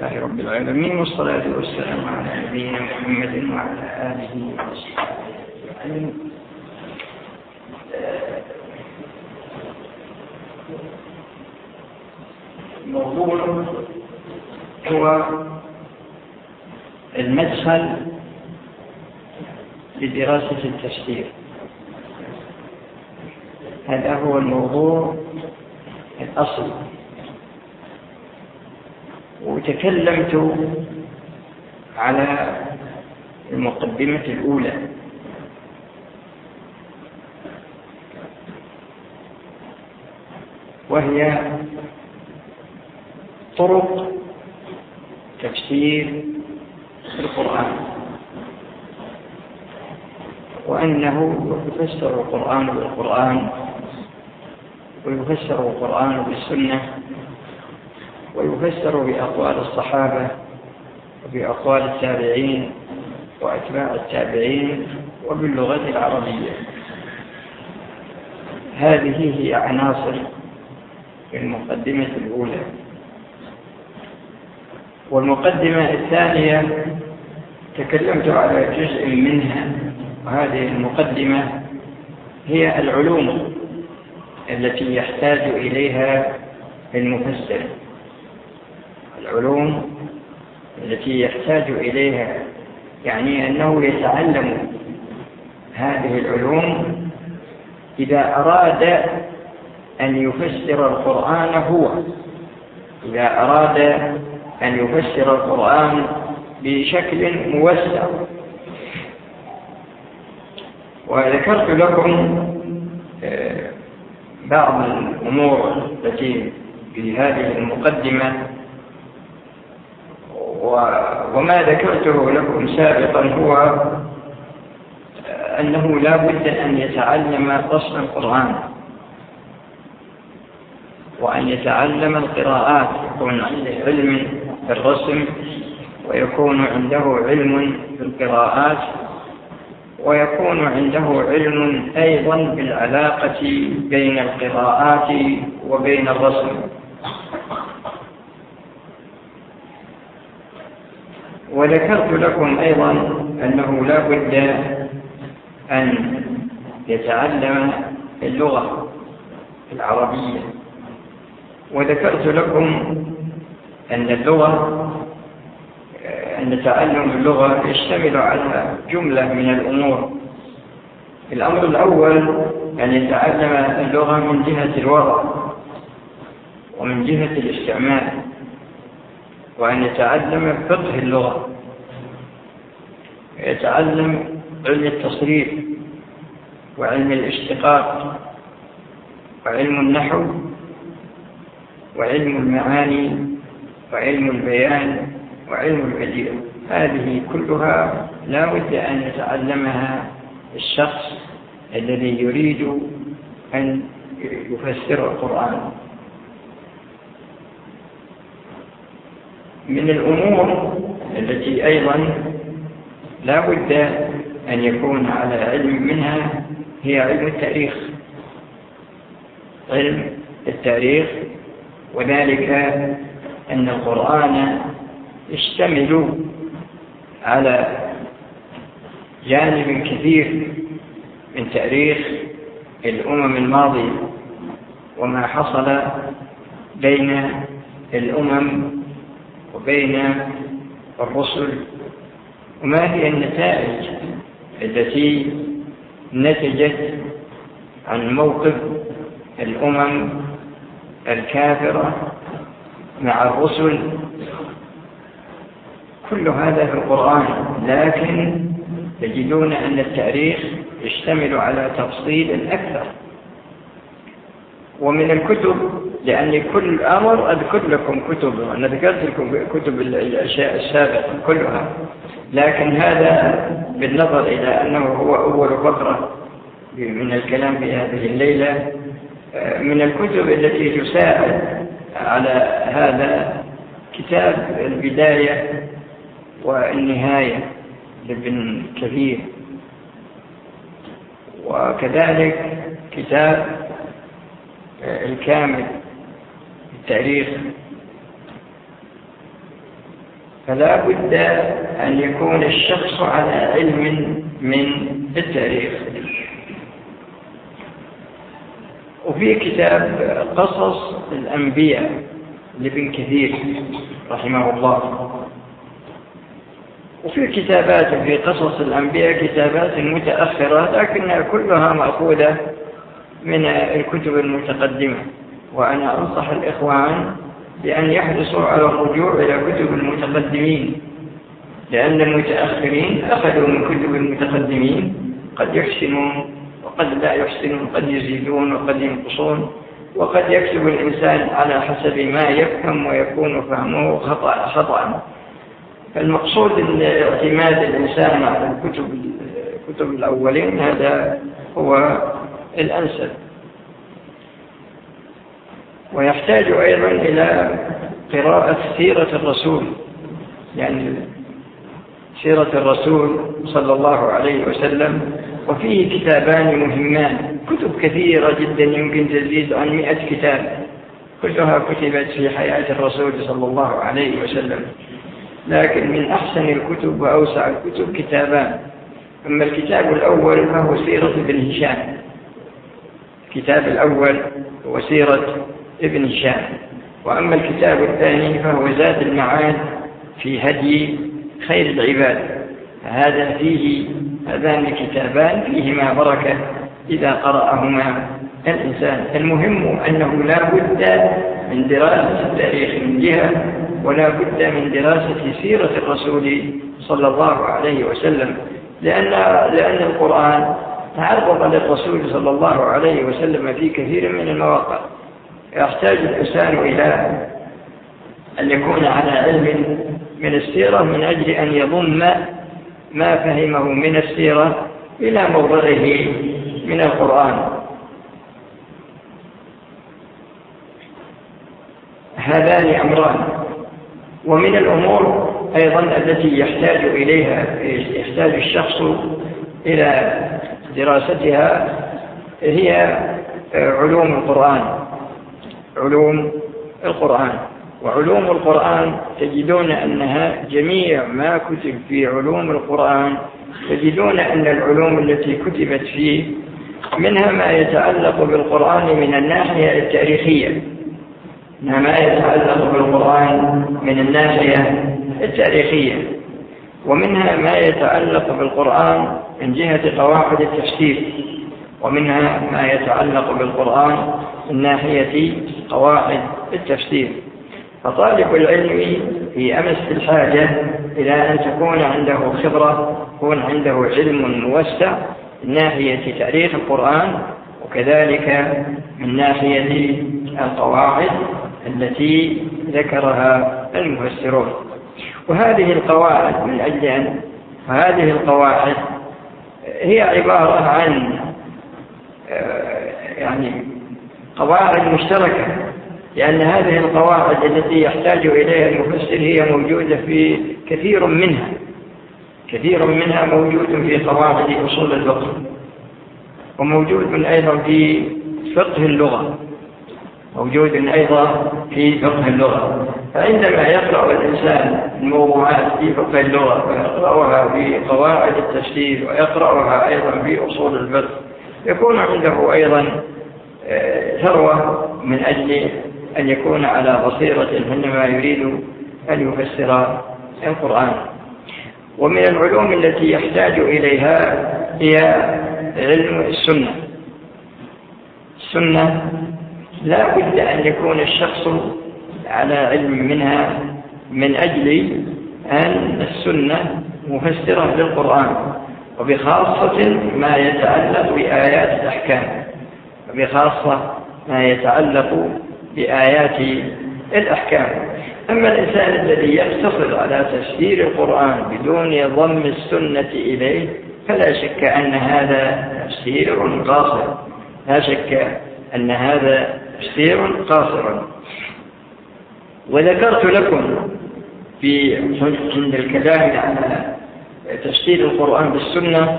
لله رب العالمين، والصلاة والسلام على نبينا محمد وعلى آله وصحبه أجمعين. الموضوع هو المدخل لدراسة التفسير. هذا هو الموضوع الأصل، وتكلمت على المقدمة الأولى، وهي طرق تفسير القرآن، وأنه يفسر القرآن بالقرآن، ويفسر القرآن بالسنة، ويفسر بأقوال الصحابة وبأقوال التابعين وأتباع التابعين وباللغة العربية. هذه هي عناصر المقدمة الأولى. والمقدمة الثانية تكلمت على جزء منها، وهذه المقدمة هي العلوم التي يحتاج إليها المفسر، العلوم التي يحتاج إليها، يعني أنه يتعلم هذه العلوم إذا أراد أن يفسر القرآن. إذا أراد أن يفسر القرآن بشكل موسع. وذكرت لكم بعض الأمور التي في هذه المقدمة، وما ذكرته لكم سابقا هو أنه لا بد أن يتعلم رسم القرآن، وأن يتعلم القراءات، يكون عنده علم بالرسم، ويكون عنده علم بالقراءات، ويكون عنده علم أيضا بالعلاقة بين القراءات وبين الرسم. وذكرت لكم أيضا أنه لا بد أن يتعلم اللغة العربية. وذكرت لكم أن تعلم اللغة يشتمل على جملة من الأمور. الأمر الأول أن يتعلم اللغة من جهة الوضع ومن جهة الاستعمال، وأن يتعلم فقه اللغة، يتعلم علم التصريف وعلم الاشتقاق وعلم النحو وعلم المعاني وعلم البيان وعلم البديع. هذه كلها لا بد أن يتعلمها الشخص الذي يريد أن يفسر القرآن. من الأمور التي أيضا لا بد أن يكون على علم منها هي علم التاريخ. علم التاريخ، وذلك أن القرآن يشتمل على جانب كثير من تاريخ الأمم الماضية، وما حصل بين الأمم وبين الرسل، وما هي النتائج التي نتجت عن موقف الأمم الكافرة مع الرسل. كل هذا في القرآن، لكن تجدون أن التاريخ يشتمل على تفصيل أكثر. ومن الكتب، لأن كل أمر أذكر لكم كتب، أنا ذكرت لكم كتب الأشياء السابقة كلها، لكن هذا بالنظر إلى أنه هو أول فقرة من الكلام في هذه الليلة. من الكتب التي تساعد على هذا كتاب البداية والنهاية لابن كثير، وكذلك كتاب الكامل التاريخ فلا بد أن يكون الشخص على علم من التاريخ. وفي كتاب قصص الأنبياء لابن كثير رحمه الله، وفي كتابات في قصص الأنبياء كتابات متأخرة لكنها كلها مأخوذة من الكتب المتقدمة. وأنا أنصح الإخوان بأن يحرصوا على الرجوع إلى كتب المتقدمين، لأن المتأخرين أخذوا من كتب المتقدمين، قد يحسنون وقد لا يحسنون، قد يزيدون وقد ينقصون، وقد يكتب الإنسان على حسب ما يفهم ويكون فهمه خطأ. فالمقصود أن اعتماد الإنسان على الكتب الأولين هذا هو الأنسب. ويحتاج أيضا إلى قراءة سيرة الرسول، يعني سيرة الرسول صلى الله عليه وسلم، وفيه كتابان مهمان، كتب كثيرة جدا يمكن تزيد عن 100 كتاب، كلها كتبت في حياة الرسول صلى الله عليه وسلم، لكن من أحسن الكتب وأوسع الكتب كتابان. أما الكتاب الأول فهو سيرة ابن هشام، الكتاب الأول هو سيرة ابن هشام، وأما الكتاب الثاني فهو زاد المعاد في هدي خير العباد. هذان الكتابان فيهما بركة إذا قرأهما الإنسان. المهم أنه لا بد من دراسة التاريخ من جهة، ولا بد من دراسة سيرة الرسول صلى الله عليه وسلم، لأن القرآن تعرض للرسول صلى الله عليه وسلم في كثير من المواقع. يحتاج الإنسان إلى أن يكون على علم من السيرة من أجل أن يضم ما فهمه من السيرة إلى موضعه من القرآن. هذان أمران. ومن الأمور أيضا التي يحتاج الشخص إلى دراستها هي علوم القرآن. وعلوم القرآن تجدون أنها جميع ما كتب في علوم القرآن، تجدون أن العلوم التي كتبت فيه منها ما يتعلق بالقرآن من الناحية التاريخية، ومنها ما يتعلق بالقرآن من جهة قواعد التفسير، ومنها ما يتعلق بالقرآن من ناحية قواعد التفسير. فطالب العلم في أمس الحاجة إلى أن تكون عنده خبرة، يكون عنده علم موسع من ناحية تاريخ القرآن، وكذلك من ناحية القواعد التي ذكرها المفسرون. وهذه القواعد هي عبارة عن قواعد مشتركة، لأن هذه القواعد التي يحتاج إليها المفسر هي موجودة في كثير منها موجود في قواعد أصول اللغة، وموجود أيضا في فقه اللغة، فعندما يقرأ الإنسان الموضوعات في فقه اللغة ويقرأها في قواعد التفسير ويقرأها أيضا في أصول الفقه، يكون عنده أيضا ثروة من أجل أن يكون على بصيرة حينما يريد أن يفسر القرآن. ومن العلوم التي يحتاج إليها هي علم السنة. لا بد أن يكون الشخص على علم منها من أجل أن السنة مفسرة للقرآن، وبخاصة ما يتعلق بآيات الأحكام. أما الإنسان الذي يقتصر على تفسير القرآن بدون ضم السنة إليه فلا شك أن هذا تفسير قاصر. وذكرت لكم عند الكلام على تفسير القرآن بالسنة،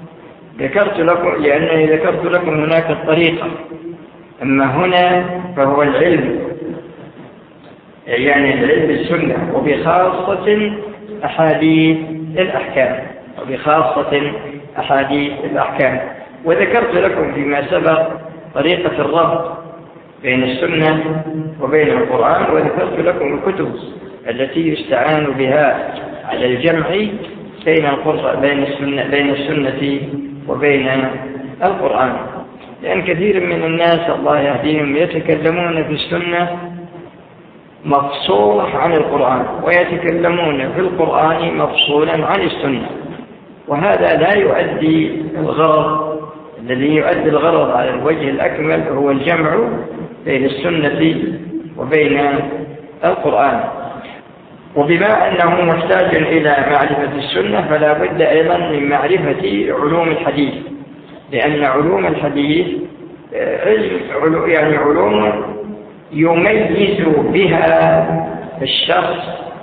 لأنني ذكرت لكم هناك الطريقة، أما هنا فهو العلم يعني العلم السنة، وبخاصة أحاديث الأحكام، وبخاصة أحاديث الأحكام. وذكرت لكم فيما سبق طريقة الربط بين السنة وبين القرآن، وذكرت لكم الكتب التي يستعان بها على الجمع بين السنة وبين القرآن. لأن كثير من الناس الله يهديهم يتكلمون في السنة مفصولة عن القرآن، ويتكلمون في القرآن مفصولا عن السنة، وهذا لا يؤدي الغرض. الذي يؤدي الغرض على الوجه الأكمل هو الجمع بين السنة وبين القرآن. وبما أنه محتاج إلى معرفة السنة فلا بد أيضا من معرفة علوم الحديث، لأن علوم الحديث يعني علوم يميز بها الشخص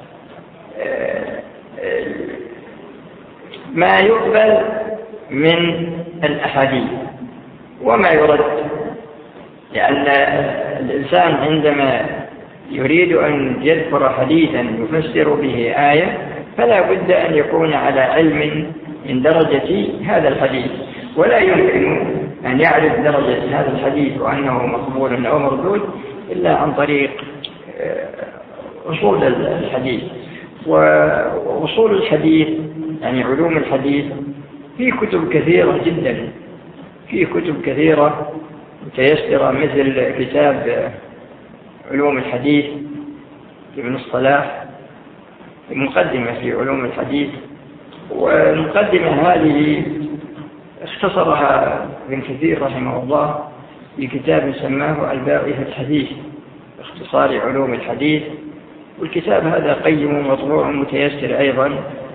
ما يقبل من الأحاديث وما يرد. لأن الإنسان عندما يريد أن يذكر حديثا يفسر به آية فلا بد أن يكون على علم من درجة هذا الحديث، ولا يمكن أن يعرف درجة هذا الحديث وأنه مقبول أو مردود إلا عن طريق أصول الحديث. وأصول الحديث يعني علوم الحديث في كتب كثيرة جدا، في كتب كثيرة متيسرة مثل كتاب علوم الحديث ابن الصلاح، مقدمة في علوم الحديث، والمقدمة هذه اختصرها ابن كثير رحمه الله في كتاب سماه الباعث الحديث باختصار علوم الحديث. والكتاب هذا قيم ومطبوع متيسر أيضا.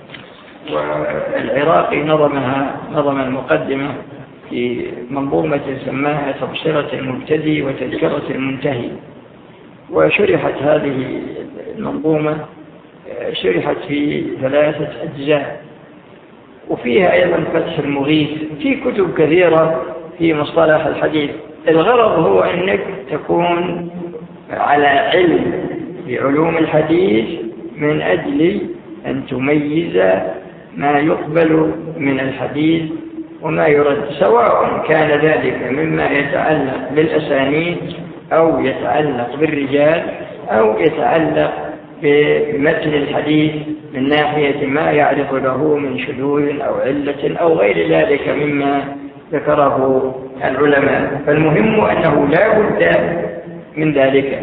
والعراقي نظم المقدمة في منظومة سماها تبصرة المبتدئ وتذكرة المنتهي. وشرحت هذه المنظومة شرحت في 3 أجزاء، وفيها أيضا فتح المغيث. في كتب كثيرة في مصطلح الحديث. الغرض هو أنك تكون على علم بعلوم الحديث من أجل أن تميز ما يقبل من الحديث وما يرد، سواء كان ذلك مما يتعلق بالأسانيد أو يتعلق بالرجال أو يتعلق بمتن الحديث من ناحية ما يعرف له من شذوذ أو علة أو غير ذلك مما ذكره العلماء. فالمهم أنه لا بد من ذلك.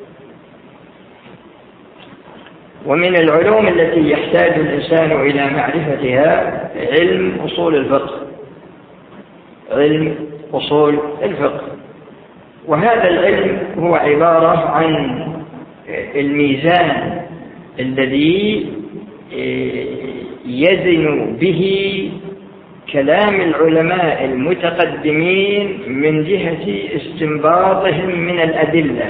ومن العلوم التي يحتاج الإنسان إلى معرفتها علم أصول الفقه، علم أصول الفقه. وهذا العلم هو عبارة عن الميزان الذي يزن به كلام العلماء المتقدمين من جهة استنباطهم من الأدلة.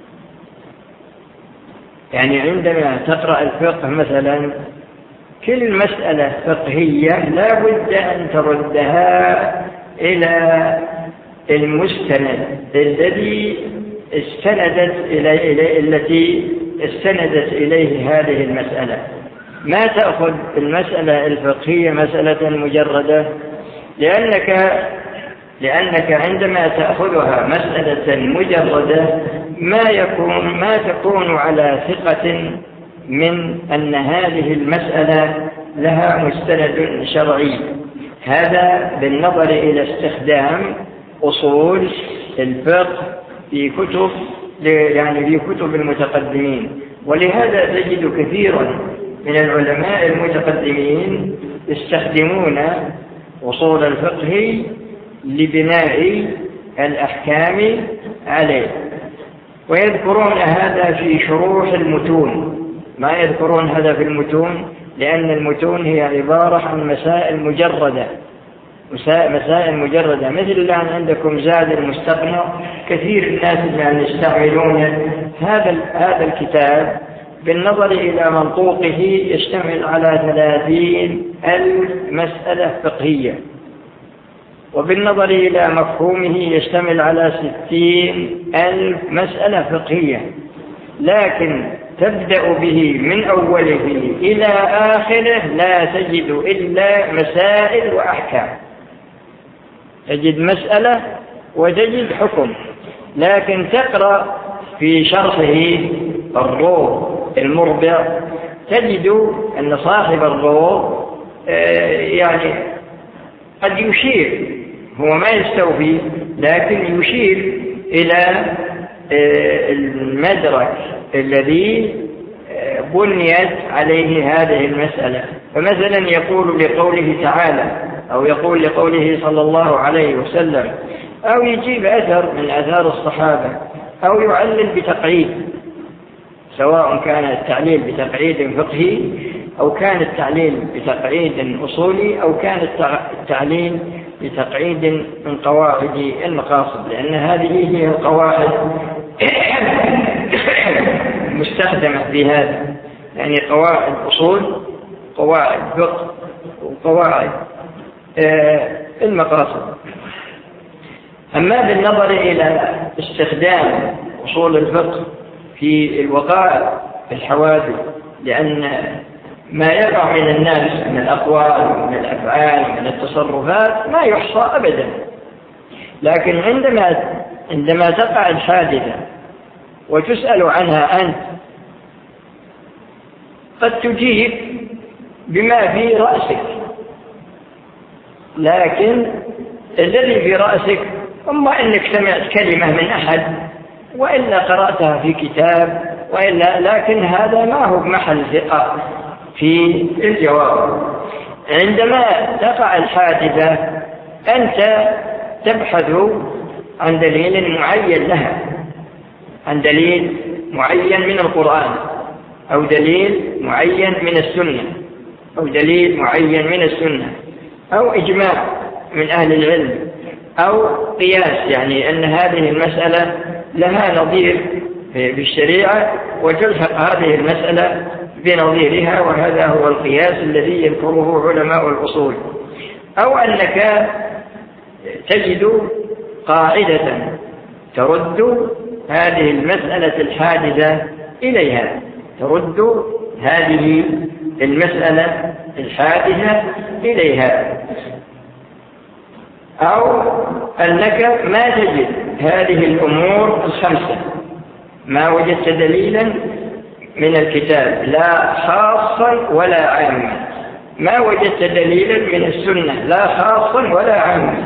يعني عندما تقرأ الفقه مثلا كل مسألة فقهية لا بد أن تردها إلى المستند التي استندت إليه هذه المسألة. ما تأخذ المسألة الفقهية مسألة مجردة، لأنك عندما تأخذها مسألة مجردة ما تكون على ثقة من أن هذه المسألة لها مستند شرعي. هذا بالنظر إلى استخدام أصول الفقه في كتب المتقدمين. ولهذا تجد كثيرا من العلماء المتقدمين يستخدمون أصول الفقه لبناء الأحكام عليه، ويذكرون هذا في شروح المتون. ما يذكرون هذا في المتون لأن المتون هي عبارة عن مسائل مجردة، مثل الآن عندكم زاد المستقنع. كثير الناس الآن يستعملون هذا الكتاب بالنظر إلى منطوقه يشتمل على 30,000 مسألة فقهية، وبالنظر إلى مفهومه يشتمل على 60,000 مسألة فقهية. لكن تبدأ به من أوله إلى آخره لا تجد إلا مسائل وأحكام، تجد مسألة وتجد حكم. لكن تقرأ في شرحه الروض المربع تجد أن صاحب الروض يعني قد يشير، هو ما يستوفي لكن يشير إلى المدرك الذي بنيت عليه هذه المسألة. فمثلا يقول لقوله تعالى، أو يقول لقوله صلى الله عليه وسلم، أو يجيب أثر من أثار الصحابة، أو يعلل بتقعيد، سواء كان التعليل بتقعيد فقهي أو كان التعليل بتقعيد أصولي أو كان التعليل بتقعيد من قواعد المقاصد، لأن هذه هي القواعد مستخدمة في هذا، يعني قواعد أصول، قواعد فقه، وقواعد المقاصد. أما بالنظر إلى استخدام أصول الفقه في الوقائع في الحوادث، لأن ما يقع من الناس من الأقوال ومن الأفعال ومن التصرفات ما يحصى أبدا، لكن عندما تقع الحادثة وتسأل عنها أنت قد تجيب بما في رأسك، لكن الذي في رأسك أما أنك سمعت كلمة من أحد وإلا قرأتها في كتاب وإلا، لكن هذا ما هو محل ثقة في الجواب. عندما تقع الحادثة أنت تبحث عن دليل معين لها، عن دليل معين من القرآن أو دليل معين من السنة أو دليل معين من السنة أو إجماع من أهل العلم أو قياس، يعني أن هذه المسألة لها نظير في الشريعة وتلحق هذه المسألة بنظيرها، وهذا هو القياس الذي يذكره علماء الأصول. أو أنك تجد قاعدة ترد هذه المسألة الحادثة إليها، ترد هذه المسألة الحادثة إليها. أو أنك ما تجد هذه الأمور الخمسة، ما وجدت دليلا من الكتاب لا خاصا ولا عاما، ما وجدت دليلا من السنة لا خاصا ولا عاما،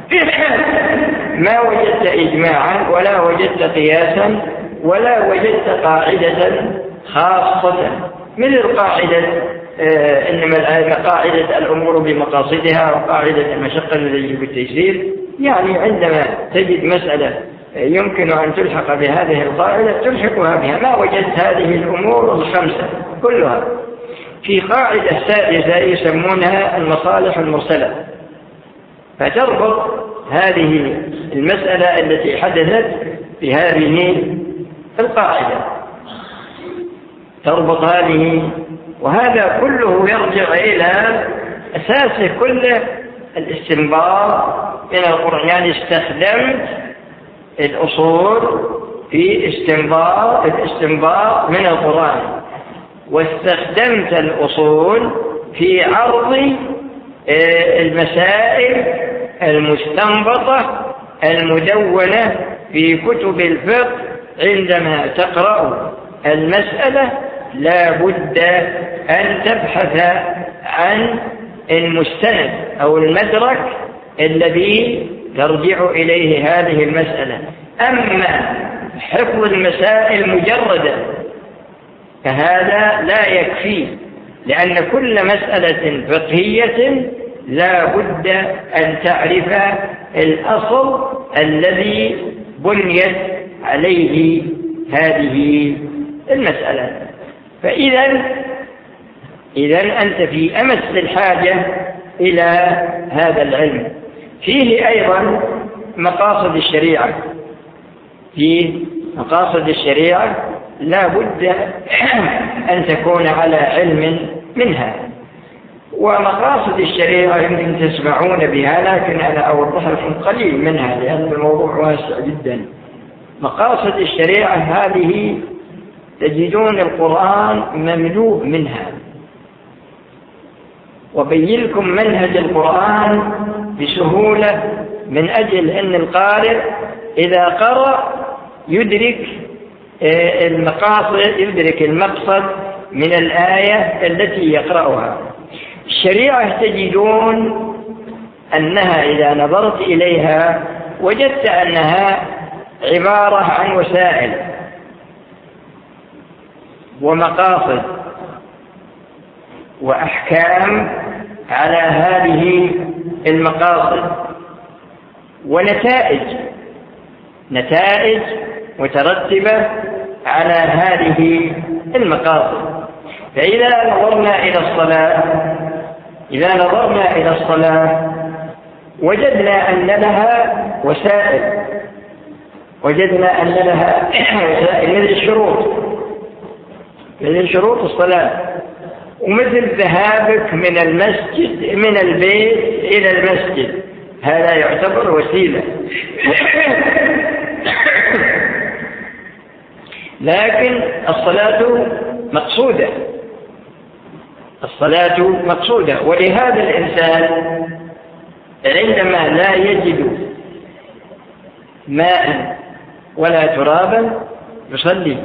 ما وجدت إجماعا ولا وجدت قياسا ولا وجدت قاعدة خاصة، مثل قاعدة إنما قاعدة الأمور بمقاصدها وقاعدة المشقة التي يجب التيسير. يعني عندما تجد مسألة يمكن أن تلحق بهذه القاعدة تلحقها بها، ما وجدت هذه الأمور الخمسة كلها. في قاعدة سادسة يسمونها المصالح المرسلة، فتربط هذه المسألة التي حدثت بهذه القاعدة، تربط هذه، وهذا كله يرجع إلى أساسه كله الاستنباط من القرآن. يعني استخدمت الأصول في الاستنباط من القرآن، واستخدمت الأصول في عرض المسائل المستنبطة المدونة في كتب الفقه. عندما تقرأ المسألة لا بد أن تبحث عن المستند أو المدرك الذي ترجع إليه هذه المسألة. أما حفظ المسائل مجردة فهذا لا يكفي، لأن كل مسألة فقهية لا بد أن تعرف الأصل الذي بنيت عليه هذه المسألة. فإذا أنت في أمس الحاجة إلى هذا العلم. فيه أيضا مقاصد الشريعة، في مقاصد الشريعة لا بد أن تكون على علم منها. ومقاصد الشريعة يمكن تسمعون بها، لكن أنا أوضح لكم قليل منها لأن الموضوع واسع جدا. مقاصد الشريعة هذه تجدون القرآن مملوء منها. وبين لكم منهج القرآن بسهولة من أجل أن القارئ إذا قرأ يدرك المقصد من الآية التي يقرأها. الشريعة تجدون أنها إذا نظرت إليها وجدت أنها عبارة عن وسائل ومقاصد وأحكام على هذه المقاصد ونتائج مترتبة على هذه المقاصد. فإذا نظرنا إلى الصلاة وجدنا أن لها وسائل، مثل شروط الصلاة، ومثل ذهابك من البيت إلى المسجد، هذا يعتبر وسيلة. لكن الصلاة مقصودة. ولهذا الإنسان عندما لا يجد ماء ولا ترابا يصلي،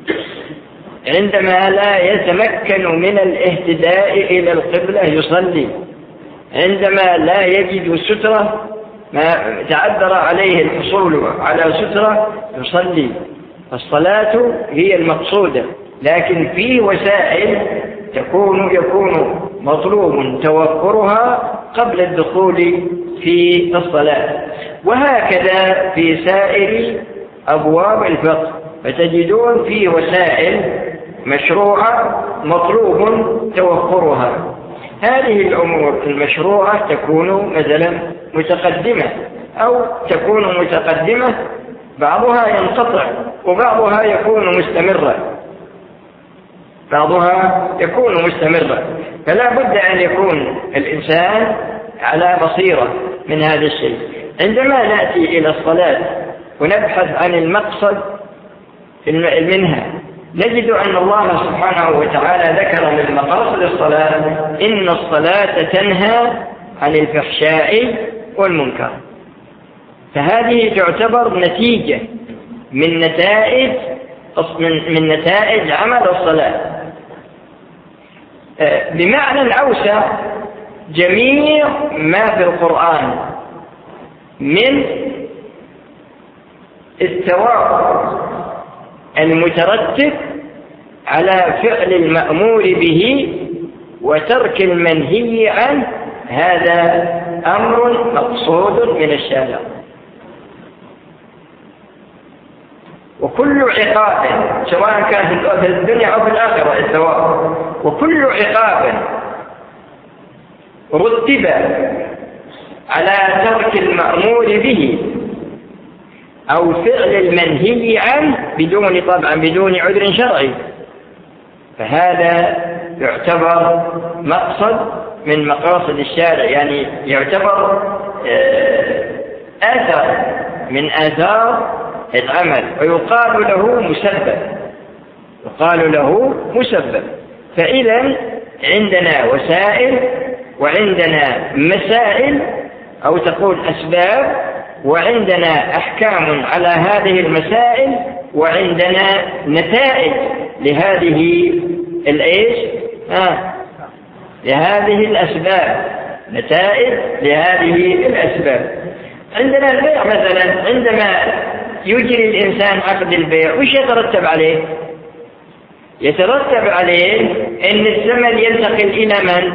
عندما لا يتمكن من الاهتداء إلى القبلة يصلي، عندما لا يجد سترة ما تعذر عليه الحصول على سترة يصلي. الصلاة هي المقصودة، لكن في وسائل يكون مطلوب توفرها قبل الدخول في الصلاة. وهكذا في سائر أبواب الفقه فتجدون في وسائل مشروعة مطلوب توفرها. هذه الأمور المشروعة تكون مثلا متقدمة أو تكون متقدمة، بعضها ينقطع وبعضها يكون مستمرا. فلا بد أن يكون الإنسان على بصيرة من هذا الشيء. عندما نأتي إلى الصلاة ونبحث عن المقصد منها نجد أن الله سبحانه وتعالى ذكر من مقاصد الصلاة إن الصلاة تنهى عن الفحشاء والمنكر. فهذه تعتبر نتيجة من نتائج عمل الصلاة. بمعنى أوسع، جميع ما في القرآن من الثواب المترتب على فعل المأمور به وترك المنهي عنه هذا أمر مقصود من الشارع. وكل عقاب سواء كان في الدنيا أو في الآخرة الثواب، وكل عقاب رتب على ترك المأمور به أو فعل المنهي عنه بدون عذر شرعي، فهذا يعتبر مقصد من مقاصد الشارع، يعني يعتبر آثار من آثار العمل، ويقال له مسبب. فإذا عندنا وسائل وعندنا مسائل أو تقول أسباب، وعندنا أحكام على هذه المسائل، وعندنا نتائج لهذه لهذه الأسباب. عندنا البيع مثلا، عندما يجري الإنسان عقد البيع وش يترتب عليه؟ يترتب عليه أن الثمن ينتقل إلى من؟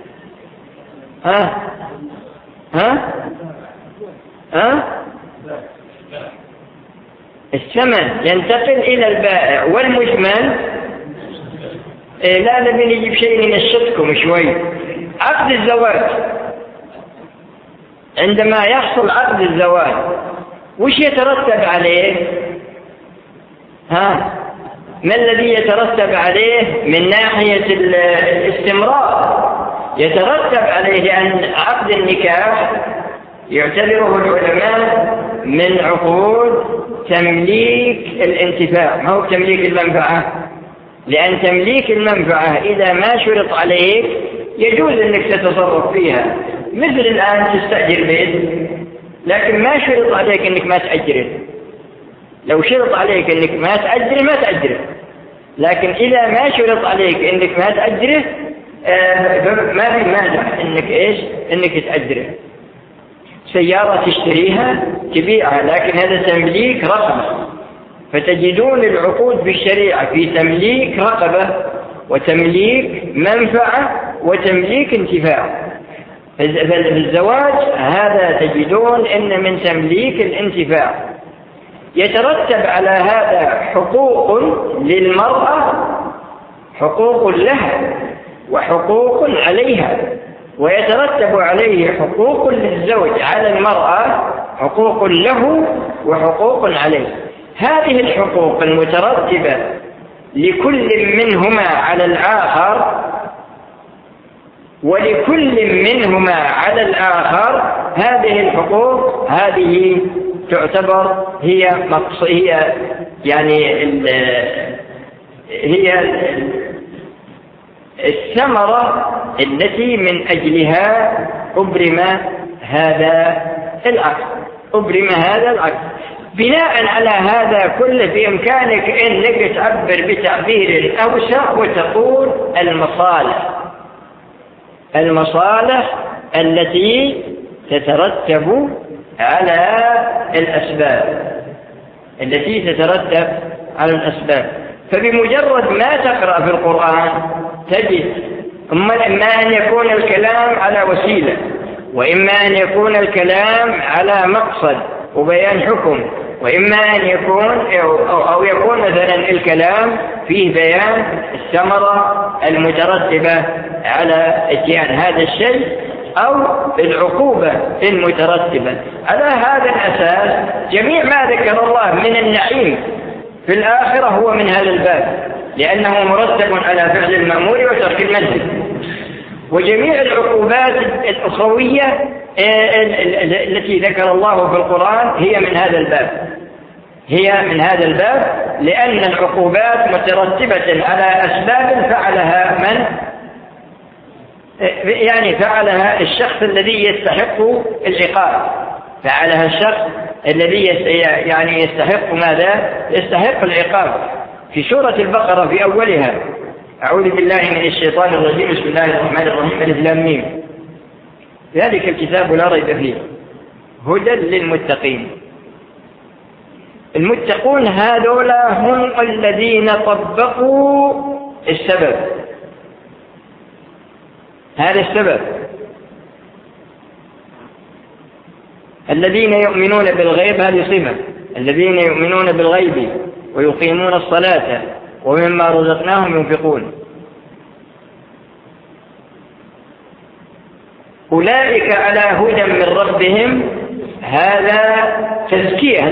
الثمن ينتقل إلى البائع، والمثمن لا نبي نجيب شيء نشتكم شوي. عقد الزواج، عندما يحصل عقد الزواج وش يترتب عليه؟ ما الذي يترتب عليه من ناحية الاستمرار؟ يترتب عليه أن عقد النكاح يعتبره العلماء من عقود تمليك الانتفاع، ما هو تمليك المنفعة، لأن تمليك المنفعة إذا ما شرط عليك يجوز أنك تتصرف فيها، مثل الآن تستأجر بيت لكن ما شرط عليك أنك ما تأجره. لو شرط عليك أنك ما تأجره ما تأجره، لكن إذا ما شرط عليك أنك ما تأجره ما في مانع أنك تأجره. سيارة تشتريها تبيعها، لكن هذا تمليك رقبة. فتجدون العقود بالشريعة في تمليك رقبة وتمليك منفعة وتمليك انتفاع. في الزواج هذا تجدون إن من تمليك الانتفاع. يترتب على هذا حقوق للمرأة، حقوق لها وحقوق عليها، ويترتب عليه حقوق للزوج على المرأة، حقوق له وحقوق عليه. هذه الحقوق المترتبة لكل منهما على الآخر ولكل منهما على الآخر، هذه الحقوق هذه تعتبر هي الثمرة التي من أجلها أبرم هذا العقد. بناء على هذا كله بإمكانك أنك تعبر بتعبير أوسع وتقول المصالح التي تترتب على الأسباب. فبمجرد ما تقرأ في القرآن تجد إما أن يكون الكلام على وسيلة، وإما أن يكون الكلام على مقصد وبيان حكم، وإما أن يكون مثلا الكلام فيه بيان الثمرة المترتبة على اتيان هذا الشيء أو العقوبة المترتبة. على هذا الأساس جميع ما ذكر الله من النعيم في الآخرة هو من هذا الباب، لأنه مرتب على فعل المأمور وترك المنهي. وجميع العقوبات الأخروية التي ذكر الله في القرآن هي من هذا الباب، لأن العقوبات مترتبة على أسباب فعلها الشخص الذي يستحق العقاب، فعلها الشخص الذي يستحق العقاب. في سورة البقرة في أولها: أعوذ بالله من الشيطان الرجيم، بسم الله الرحمن الرحيم، ألف لام ميم، ذلك الكتاب لا ريب فيه هدى للمتقين. المتقون هذولا هم الذين طبقوا السبب. هذا السبب الذين يؤمنون بالغيب، هذه صفة الذين يؤمنون بالغيب ويقيمون الصلاة ومما رزقناهم ينفقون، أولئك على هدى من ربهم. هذا تزكية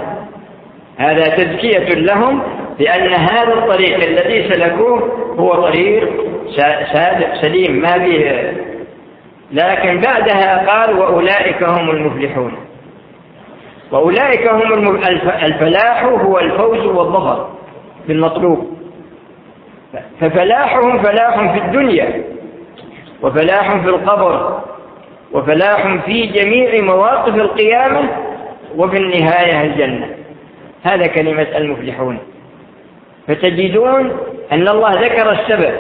لهم، بأن هذا الطريق الذي سلكوه هو طريق سليم ما به. لكن بعدها قال: وأولئك هم المفلحون. وأولئك هم الفلاح هو الفوز والظفر بالمطلوب. ففلاحهم فلاح في الدنيا، وفلاح في القبر، وفلاح في جميع مواقف القيامة، وفي النهاية الجنة. هذا كلمة المفلحون. فتجدون أن الله ذكر السبب،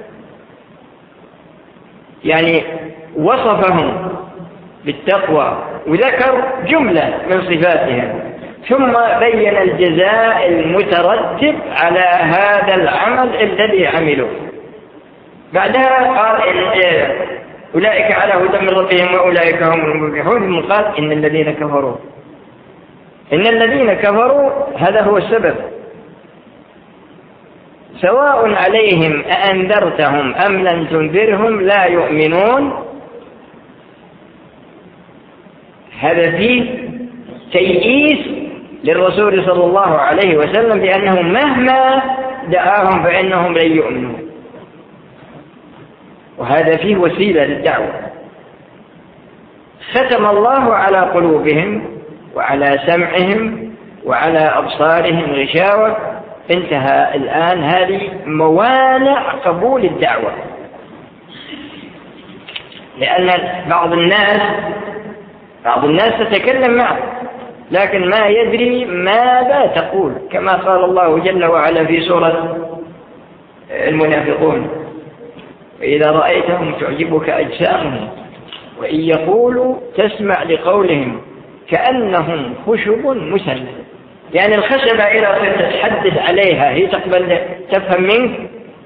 يعني وصفهم بالتقوى وذكر جملة من صفاتهم، ثم بين الجزاء المترتب على هذا العمل الذي عملوه. بعدها قال: أولئك على هدى من ربهم وأولئك هم المفلحون. قال: إن الذين كفروا هذا هو السبب، سواء عليهم أأنذرتهم أم لم تنذرهم لا يؤمنون. هذا فيه تيئيس للرسول صلى الله عليه وسلم بأنه مهما دعاهم فإنهم لن يؤمنون، وهذا فيه وسيلة للدعوة. ختم الله على قلوبهم وعلى سمعهم وعلى أبصارهم غشاوة، انتهى الآن هذه موانع قبول الدعوة، لأن بعض الناس تتكلم معه لكن ما يدري ماذا تقول، كما قال الله جل وعلا في سورة المنافقون: وإذا رأيتهم تعجبك أجسامهم وإن يقولوا تسمع لقولهم كأنهم خشب مسند. يعني الخشبة إذا تتحدث عليها هي تقبل تفهم منك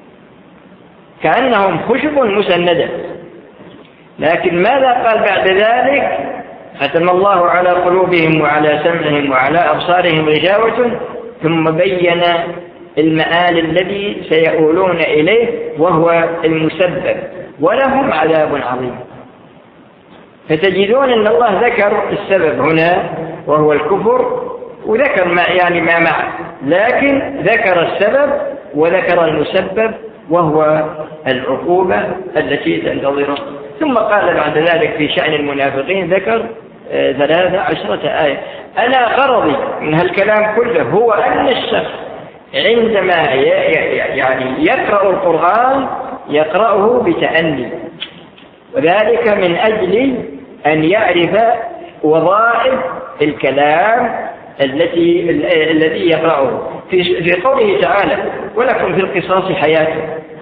كأنهم خشب مسندة. لكن ماذا قال بعد ذلك؟ ختم الله على قلوبهم وعلى سمعهم وعلى أبصارهم غشاوة، ثم بين المآل الذي سيؤولون إليه وهو المسبب، ولهم عذاب عظيم. فتجدون أن الله ذكر السبب هنا وهو الكفر، وذكر ما معه، لكن ذكر السبب وذكر المسبب وهو العقوبة التي تنتظره. ثم قال بعد ذلك في شأن المنافقين ذكر 13 آية. أنا غرضي من هالكلام كله هو أن الشخص عندما يقرأ القرآن يقرأه بتأني، وذلك من أجل أن يعرف وظائف الكلام الذي يقرأه في قوله تعالى: ولكم في القصاص حياة.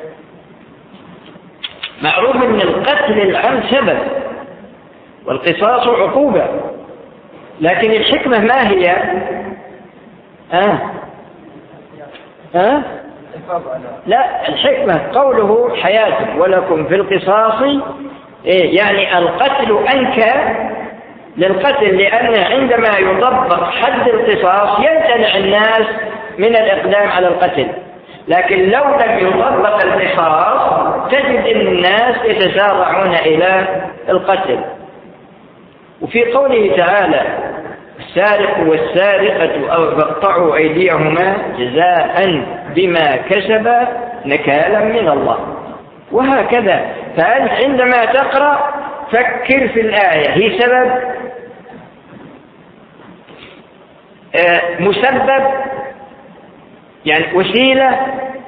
معروف أن القتل العمد سبب والقصاص عقوبة، لكن الحكمة ما هي؟ لا، الحكمة قوله حياة ولكم في القصاص، يعني القتل أنكى للقتل، لأن عندما يطبق حد القصاص يمتنع الناس من الإقدام على القتل، لكن لو لم يطبق القصاص تجد أن الناس يتسارعون إلى القتل. وفي قوله تعالى: السارق والسارقة فاقطعوا أيديهما جزاء بما كسبا نكالا من الله. وهكذا، فأنت عندما تقرأ فكر في الآية، هي سبب، مسبب، يعني وسيلة.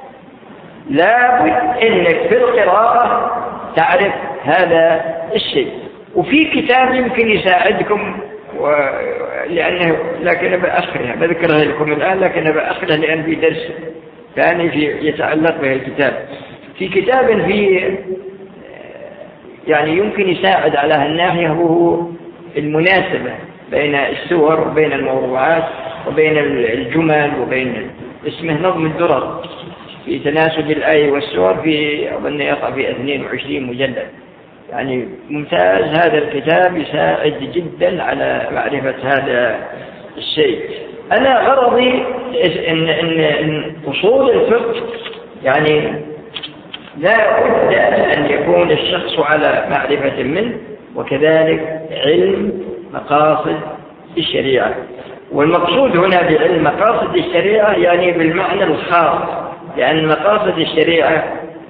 لابد أنك في القراءة تعرف هذا الشيء. وفي كتاب يمكن يساعدكم، لأنه لكن بأخرها بذكرها لكم الآن، لكن بأخرها لأن في درس ثاني يتعلق به الكتاب. في كتاب يعني يمكن يساعد على هالناحية، وهو المناسبة بين السور وبين الموضوعات وبين الجمل وبين اسمه نظم الدرر في تناسب الآية والسور، في أظن يقع في 22 مجلد. يعني ممتاز، هذا الكتاب يساعد جدا على معرفة هذا الشيء. أنا غرضي إن أصول الفقه يعني لا بد أن يكون الشخص على معرفة منه، وكذلك علم مقاصد الشريعة. والمقصود هنا بعلم مقاصد الشريعة يعني بالمعنى الخاص، لأن مقاصد الشريعة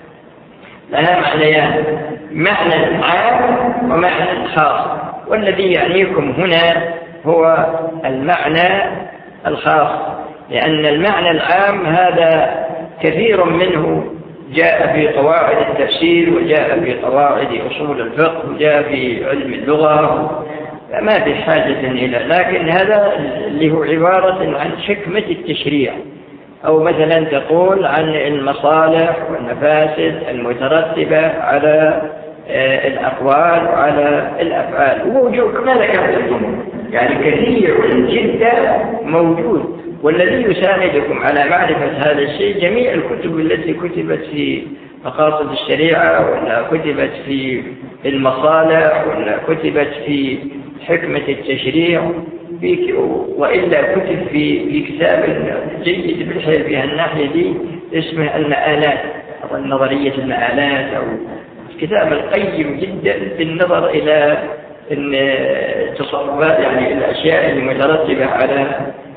لها معنيان: معنى عام ومعنى خاص، والذي يعنيكم هنا هو المعنى الخاص، لأن المعنى العام هذا كثير منه جاء في قواعد التفسير، وجاء في قواعد أصول الفقه، وجاء في علم اللغة، فما في حاجة إلى، لكن هذا اللي هو عبارة عن حكمة التشريع، أو مثلا تقول عن المصالح والمفاسد المترتبة على الأقوال وعلى الأفعال، ووجود كما ذكرتكم يعني كثير جدا موجود. والذي يساعدكم على معرفة هذا الشيء جميع الكتب التي كتبت في مقاصد الشريعة، ولا كتبت في المصالح، ولا كتبت في حكمة التشريع، وإلا كتب في كتاب جيد بالحيل في الناحية دي اسمه المآلات أو نظرية المآلات، أو كتاب القيم جدا بالنظر إلى التصرفات يعني الأشياء المترتبة على،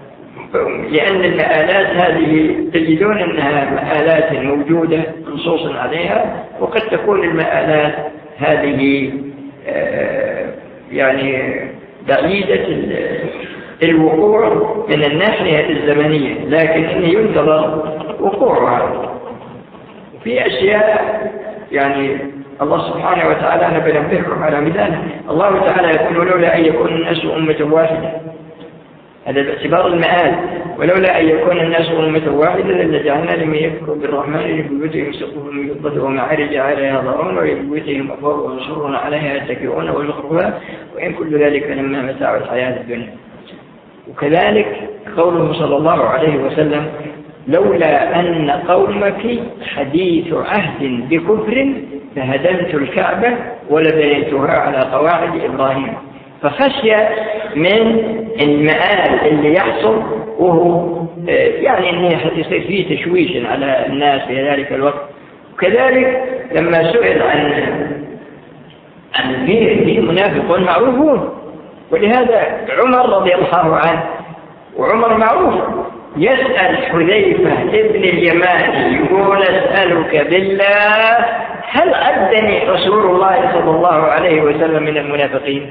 لأن المآلات هذه تجدون أنها مآلات موجودة نصوص عليها، وقد تكون المآلات هذه يعني بعيدة الوقوع من الناحية الزمنية، لكن إنه ينتظر وقوعها. في أشياء يعني الله سبحانه وتعالى، أنا بنبهكم على مثال، الله تعالى يقول ولولا أن يكون الناس أمة واحدة، هذا باعتبار المآل، ولولا أن يكون الناس أمة واحدة لجعلنا لمن يكفر بالرحمن لبيوتهم سقوف من فضة ومعارج عليها يظهرون ولبيوتهم أبواب وسرر عليها يتكئون وزخرفها وإن كل ذلك لما متاع الحياة الدنيا. وكذلك قوله صلى الله عليه وسلم لولا أن قومك حديث عهد بكفر لهدمت الكعبة ولبنيتها على قواعد إبراهيم. فخشي من المآل اللي يحصل، وهو يعني أنه يصير فيه تشويش على الناس في ذلك الوقت. وكذلك لما سئل عن فيه منافق معروفون، ولهذا عمر رضي الله عنه، وعمر معروف يسأل حذيفة ابن اليمان يقول أسألك بالله هل عدني رسول الله صلى الله عليه وسلم من المنافقين؟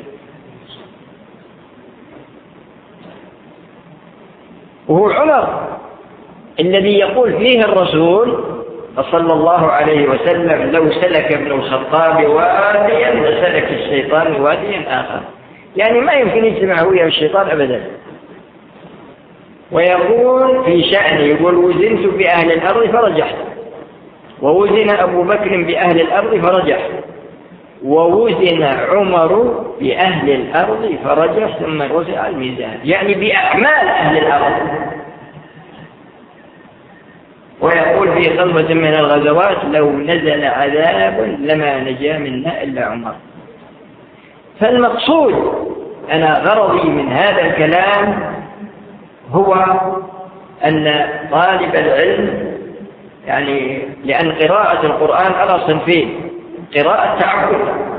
وهو عمر الذي يقول فيه الرسول صلى الله عليه وسلم لو سلك ابن الخطاب واديا لسلك الشيطان واديا آخر، يعني ما يمكن يجتمع هو والشيطان أبدا. ويقول في شأن يقول وزنت بأهل الأرض فرجحت، ووزن أبو بكر بأهل الأرض فرجح، ووزن عمر بأهل الأرض فرجح ثم رفع الميزان، يعني بأعمال أهل الأرض. ويقول في غزوة من الغزوات لو نزل عذاب لما نجا منا إلا عمر. فالمقصود أنا غرضي من هذا الكلام هو أن طالب العلم يعني لأن قراءة القرآن على صنفين: قراءة تعبد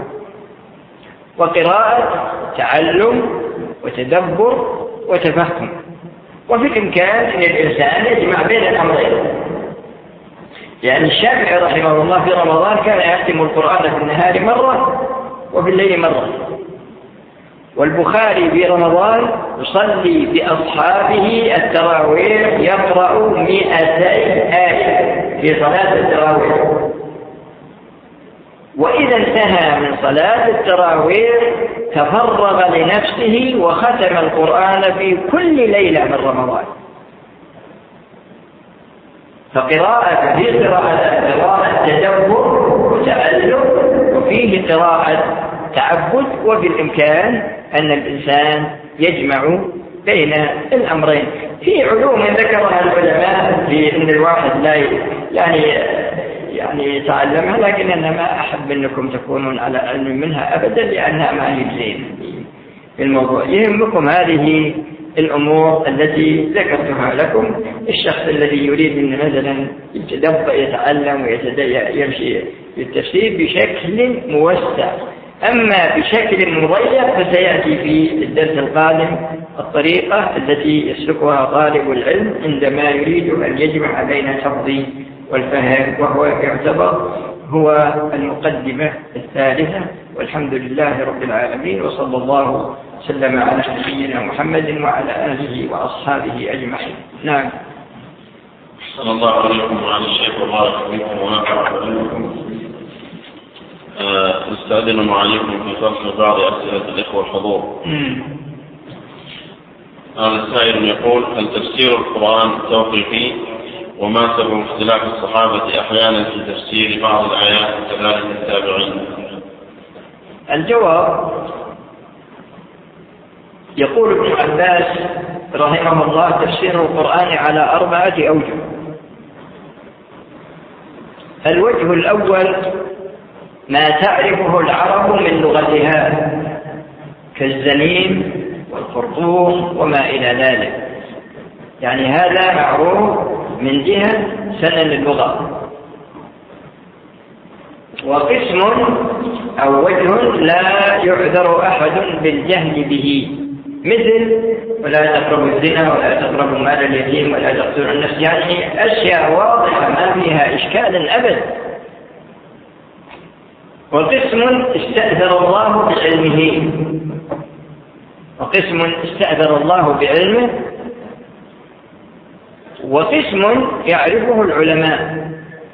وقراءة تعلم وتدبر وتفهم. وفي الإمكان أن الإنسان يجمع بين الأمرين. يعني الشافعي رحمه الله في رمضان كان يختم القرآن في النهار مرة وفي الليل مرة، والبخاري في رمضان يصلي بأصحابه التراويح يقرأ 200 آية في صلاة التراويح. وإذا انتهى من صلاة التراويح تفرغ لنفسه وختم القرآن في كل ليلة من رمضان. فقراءة في قراءة تدبر وتألف، وفيه قراءة تعبد، وفي الإمكان أن الإنسان يجمع بين الأمرين. في علوم ذكرها العلماء في أن الواحد لا يعني يتعلمها، لكن أنا ما أحب أنكم تكونون على علم منها أبدا، لأنها ما هي زين في الموضوع. يهمكم هذه الأمور التي ذكرتها لكم. الشخص الذي يريد أن مثلا يتعلم ويمشي في التفسير بشكل موسع، أما بشكل مضيق فسيأتي في الدرس القادم الطريقة التي يسلكها طالب العلم عندما يريد أن يجمع بين الحفظ والفهم، وهو يعتبر هو المقدمة الثالثة. والحمد لله رب العالمين، وصلى الله وسلم على نبينا محمد وعلى آله وأصحابه أجمعين. نعم. صلى الله عليكم وعلى الشيخ وبارك فيكم ونفع بكم. نستأذن عليكم في فصل بعض أسئلة الإخوة الحضور. السائل يقول: هل تفسير القرآن توقيفي؟ وما سبب اختلاف الصحابة أحيانا في تفسير بعض الآيات وكذلك التابعين؟ الجواب: يقول ابن عباس رحمه الله: تفسير القرآن على 4 أوجه. الوجه الأول ما تعرفه العرب من لغتها كالزمين والخرطوم وما إلى ذلك، يعني هذا معروف من جهة سنن اللغة. وقسم أو وجه لا يعذر أحد بالجهل به، مثل ولا تقربوا الزنا ولا تقربوا مال اليتيم ولا تقتلوا النفس، يعني أشياء واضحة ما فيها إشكال أبدا. وقسم استأثر الله بعلمه، وقسم استأثر الله بعلمه، وقسم يعرفه العلماء،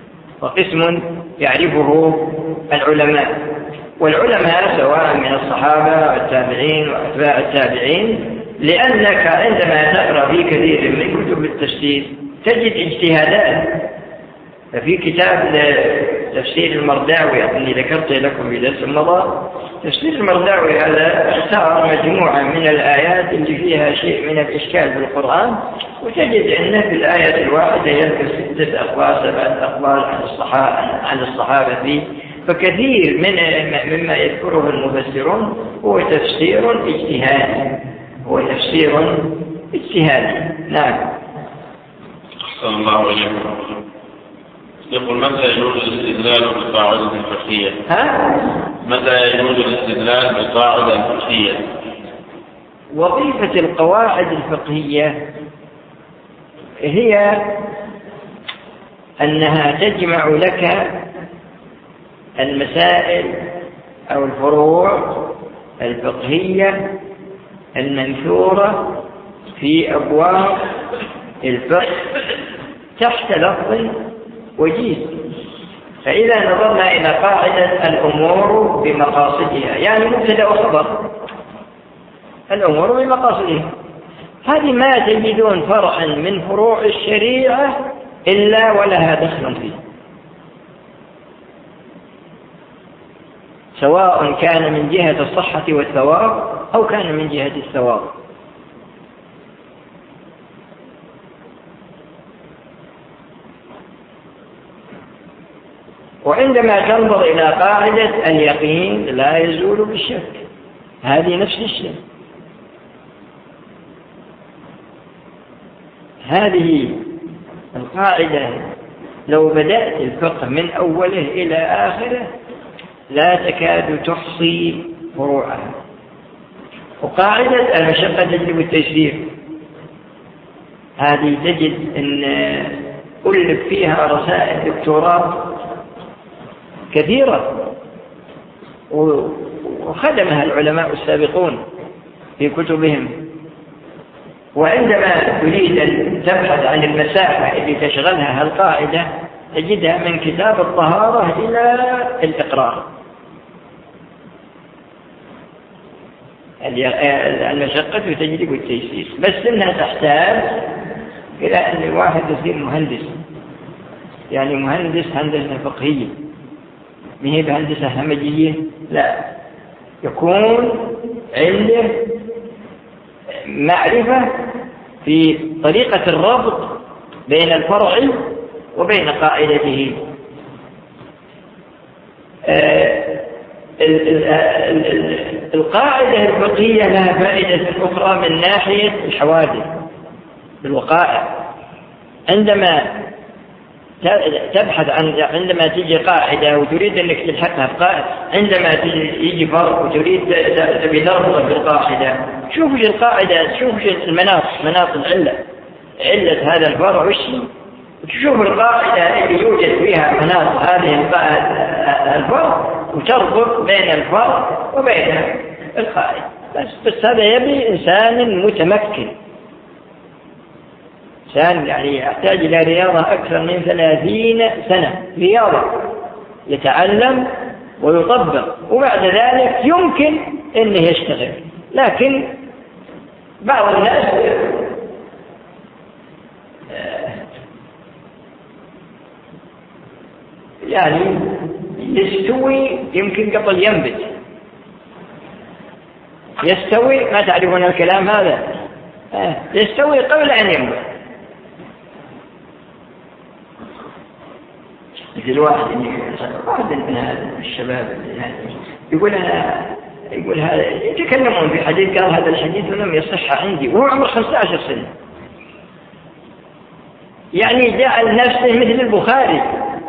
والعلماء سواء من الصحابة والتابعين وأتباع التابعين، لأنك عندما تقرأ في كثير من كتب التفسير تجد اجتهادات. ففي كتاب تفسير المرداوي أظني ذكرت لكم في درس مضى، تفسير المرداوي هذا اختار مجموعة من الآيات اللي فيها شيء من الإشكال في القرآن، وتجد أنه في الآية الواحدة يذكر 6 أخبار 7 أخبار عن الصحابة فيه. فكثير مما يذكره المفسرون هو تفسير اجتهادي. نعم. أحسن الله إليكم. يقول متى يجوز الاستدلال بالقاعدة الفقهية؟ متى يجوز الاستدلال بالقاعدة الفقهية؟ وظيفة القواعد الفقهية هي أنها تجمع لك المسائل أو الفروع الفقهية المنثورة في أبواب الفقه تحت لفظ وجيز. فإذا نظرنا إلى قاعدة الأمور بمقاصدها، يعني مبتدأ وخبر، الأمور بمقاصدها، هذه ما تجدون فرعا من فروع الشريعة إلا ولها دخل فيه، سواء كان من جهة الصحة والثواب أو كان من جهة الثواب. وعندما تنظر إلى قاعدة اليقين لا يزول بالشك، هذه نفس الشيء. هذه القاعدة لو بدأت الفقه من أوله إلى آخره لا تكاد تحصي فروعها. وقاعدة المشقة تجلب التيسير، هذه تجد أن ألف فيها رسائل دكتوراه كثيرة وخدمها العلماء السابقون في كتبهم. وعندما تريد أن تبحث عن المساحة اللي تشغلها القاعدة تجدها من كتاب الطهارة إلى الإقرار. المشقة تجلب التيسير، بس إنها تحتاج إلى أن الواحد يصير مهندس، يعني مهندس هندسة فقهية، ما هي بهندسة همجية، لا، يكون عنده معرفة في طريقة الربط بين الفرع وبين قاعدته. القاعدة الفقهية لها فائدة أخرى من ناحية الحوادث بالوقائع. عندما تبحث عندما تيجي قاعدة وتريد أنك تلحقها بقاعدة، عندما يجي فرق وتريد تبي تربطه بالقاعدة، شوف القاعدة، شوف مناط العلة، علة هذا الفرع وشي، وتشوف القاعدة اللي يوجد فيها مناط هذه الفرع وتربط بين الفرع وبين القاعدة. بس هذا يبي إنسان متمكن، إنسان يعني يحتاج إلى رياضة أكثر من 30 سنة، رياضة يتعلم ويطبق، وبعد ذلك يمكن أنه يشتغل. لكن بعض الناس يعني يستوي يمكن قبل ينبت، يستوي، ما تعرفون الكلام هذا، يستوي قبل أن ينبت. مثل واحد من هذا الشباب يعني يقول هذا، يتكلمون في حديث، قال هذا الحديث لم يصح عندي وهو عمره 15 سنة، يعني جعل نفسه مثل البخاري،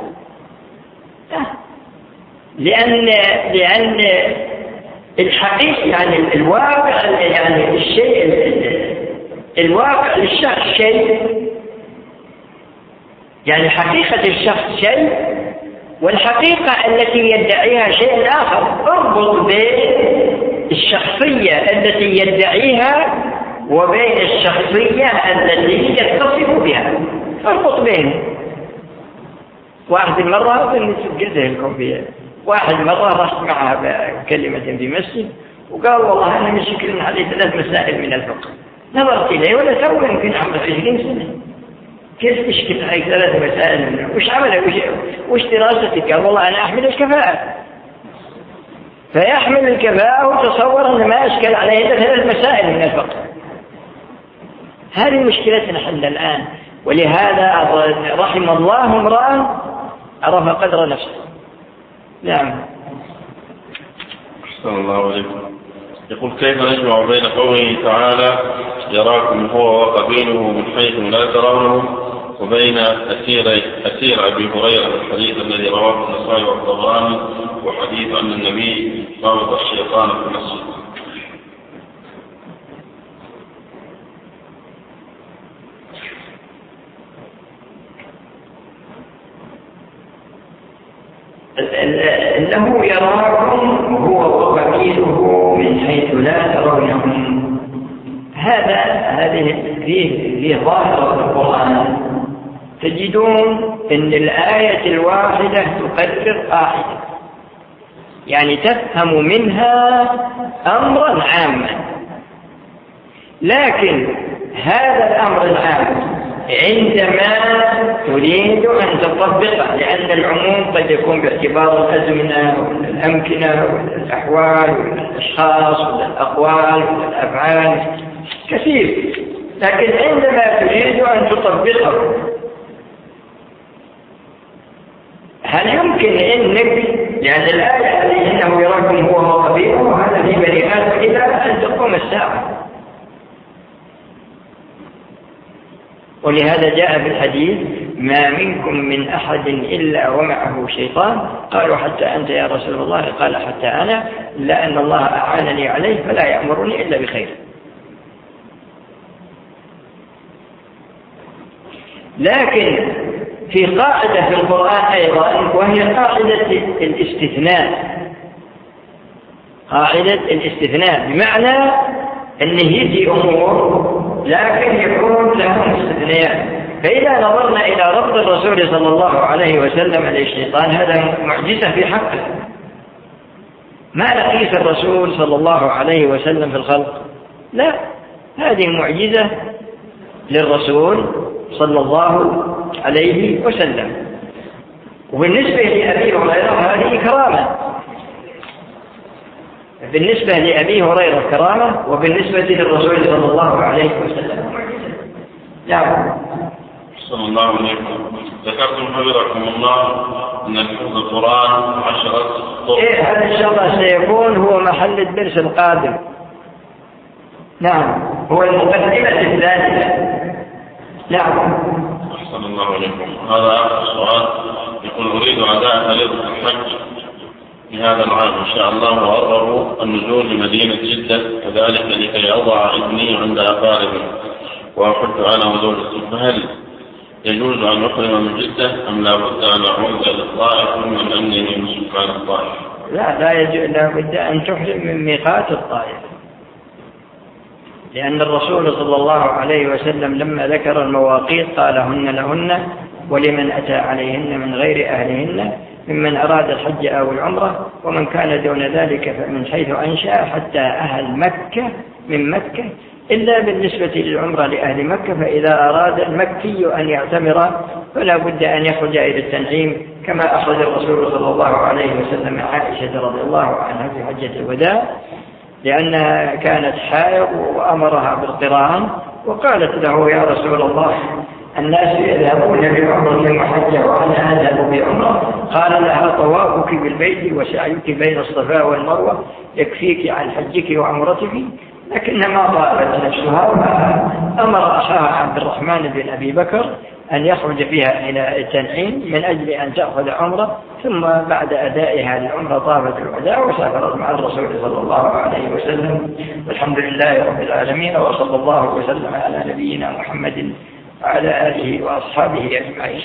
لأن الحقيقة يعني الواقع، يعني الشيء الواقع للشخص شيء، يعني حقيقة الشخص شيء والحقيقة التي يدعيها شيء آخر. اربط بين الشخصية التي يدعيها وبين الشخصية التي يتصف بها، اربط بينهم. واحد مرة قلت لكم فيها، واحد مرة رحت معها بكلمة في مسجد وقال والله أنا مشكل علي 3 مسائل من الفقه. نظرت إليه ولا تو يمكن عمره 20 سنة، كيف تشكل عليك 3 مسائل منه؟ وش عمله؟ وش دراستك؟ قال والله أنا أحمل الكفاءة. فيحمل الكفاءة وتصور أن ما أشكل عليه 3 مسائل من الفقه. هذه مشكلتنا حنا الآن، ولهذا رحم الله امرأ عرف قدر نفسه. نعم. أحسن الله عليكم. يقول كيف نجمع بين قوله تعالى يراكم هو وقبيله من حيث لا ترونه وبين أسير أبي هريرة الحديث الذي رواه النسائي والطبراني وحديث أن النبي رابط الشيطان في المسجد؟ إنه يراكم هو وقبيله من حيث لا ترونهم. هذه فيه ظاهرة القرآن. تجدون أن الآية الواحدة تقرر قاعدة، يعني تفهم منها أمرا عاما، لكن هذا الأمر العام عندما تريد أن تطبقه، لأن العموم قد يكون باعتبار الأزمنة والأمكنة والأحوال والأشخاص والأقوال والأفعال كثير، لكن عندما تريد أن تطبقه هل يمكن أنك يعني الآية التي إنه يراكم هو وقبيله هذا في بريئات إلى أن تقوم الساعة. ولهذا جاء في الحديث ما منكم من أحد إلا ومعه شيطان. قالوا حتى أنت يا رسول الله؟ قال حتى أنا، إلا أن الله أعانني عليه فلا يأمرني إلا بخير. لكن في قاعدة في القرآن أيضا، وهي قاعدة الاستثناء. قاعدة الاستثناء بمعنى أنه يجي أمور لكن يكون لهم استثناء. فإذا نظرنا إلى رفض الرسول صلى الله عليه وسلم للشيطان هذا معجزة في حقه. ما نقيس الرسول صلى الله عليه وسلم في الخلق؟ لا، هذه معجزة للرسول صلى الله عليه وسلم. وبالنسبة لأبي هريرة هذه كرامة، بالنسبة لأبي هريرة كرامة، وبالنسبة للرسول صلى الله عليه وسلم. نعم. صلى الله عليكم. ذكرتم حفظكم الله أن حفظ القرآن 10 طرق. هذا إن شاء الله سيكون هو محل الدرس القادم. نعم، هو المقدمة الثالثة. نعم. أحسن الله عليكم. هذا آخر سؤال. يقول أريد أداء فريضة الحج في هذا العام إن شاء الله، وأقرب النزول لمدينة جدة كذلك لكي أضع ابني عند أقاربه وأحد على زوجتي، فهل يجوز أن أحرم من جدة أم لا بد أن أعود إلى الطائف من أنني من سكان الطائف؟ لا يجوز، لا بد أن تحرم من ميقات الطائف، لأن الرسول صلى الله عليه وسلم لما ذكر المواقيت قال هن لهن ولمن أتى عليهن من غير أهلهن ممن أراد الحج أو العمرة، ومن كان دون ذلك فمن حيث أنشأ حتى أهل مكة من مكة، إلا بالنسبة للعمرة لأهل مكة، فإذا أراد المكي أن يعتمر فلا بد أن يخرج إلى التنعيم، كما أخرج الرسول صلى الله عليه وسلم عائشة رضي الله عنها في حجة الوداع، لأنها كانت حائض وأمرها بالقران، وقالت له يا رسول الله الناس يذهبون بعمرة وحجة وأنا أذهب بعمرة، قال لها طوافك بالبيت وسعيك بين الصفا والمروة يكفيك عن حجك وعمرتك، لكنما طالت نفسها وأمر أخاها عبد الرحمن بن أبي بكر أن يخرج بها إلى التنعيم من أجل أن تأخذ عمرة، ثم بعد أدائها للعمرة طافت الوداع وسافرت مع الرسول صلى الله عليه وسلم. والحمد لله رب العالمين، وصلى الله وسلم على نبينا محمد وعلى آله وأصحابه أجمعين.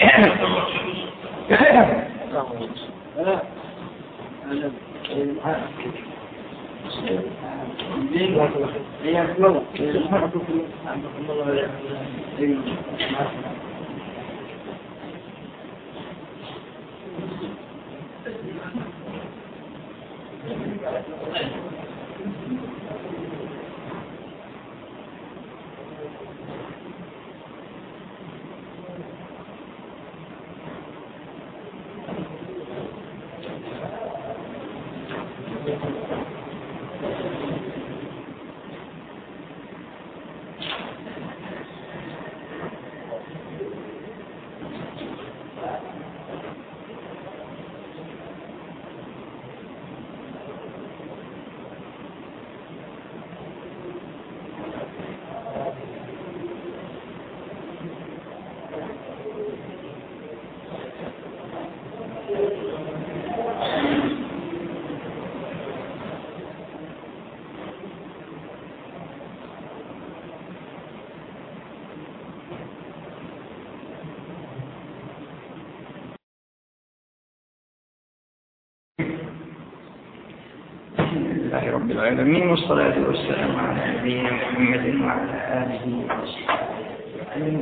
لله رب العالمين، والصلاة والسلام على نبينا محمد وعلى آله وصحبه أجمعين.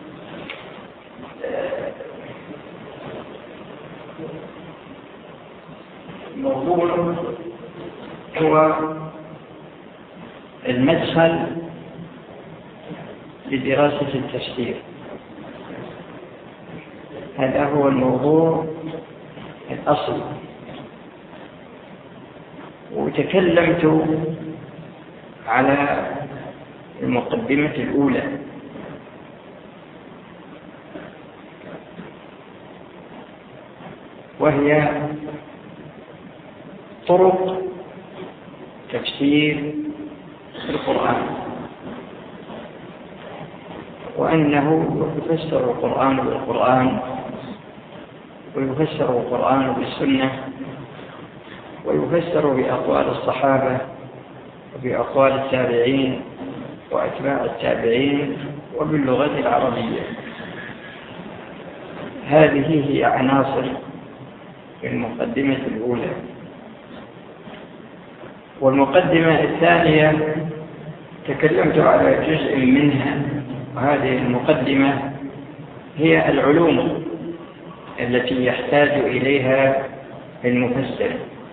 الموضوع هو المدخل لدراسة التفسير. هذا هو الموضوع الأصلي، وتكلمت على المقدمة الأولى، وهي طرق تفسير القرآن، وأنه يفسر القرآن بالقرآن، ويفسر القرآن بالسنة، ويفسر بأقوال الصحابة وبأقوال التابعين وأتباع التابعين وباللغة العربية. هذه هي عناصر المقدمة الأولى. والمقدمة الثانية تكلمت على جزء منها، وهذه المقدمة هي العلوم التي يحتاج إليها المفسر،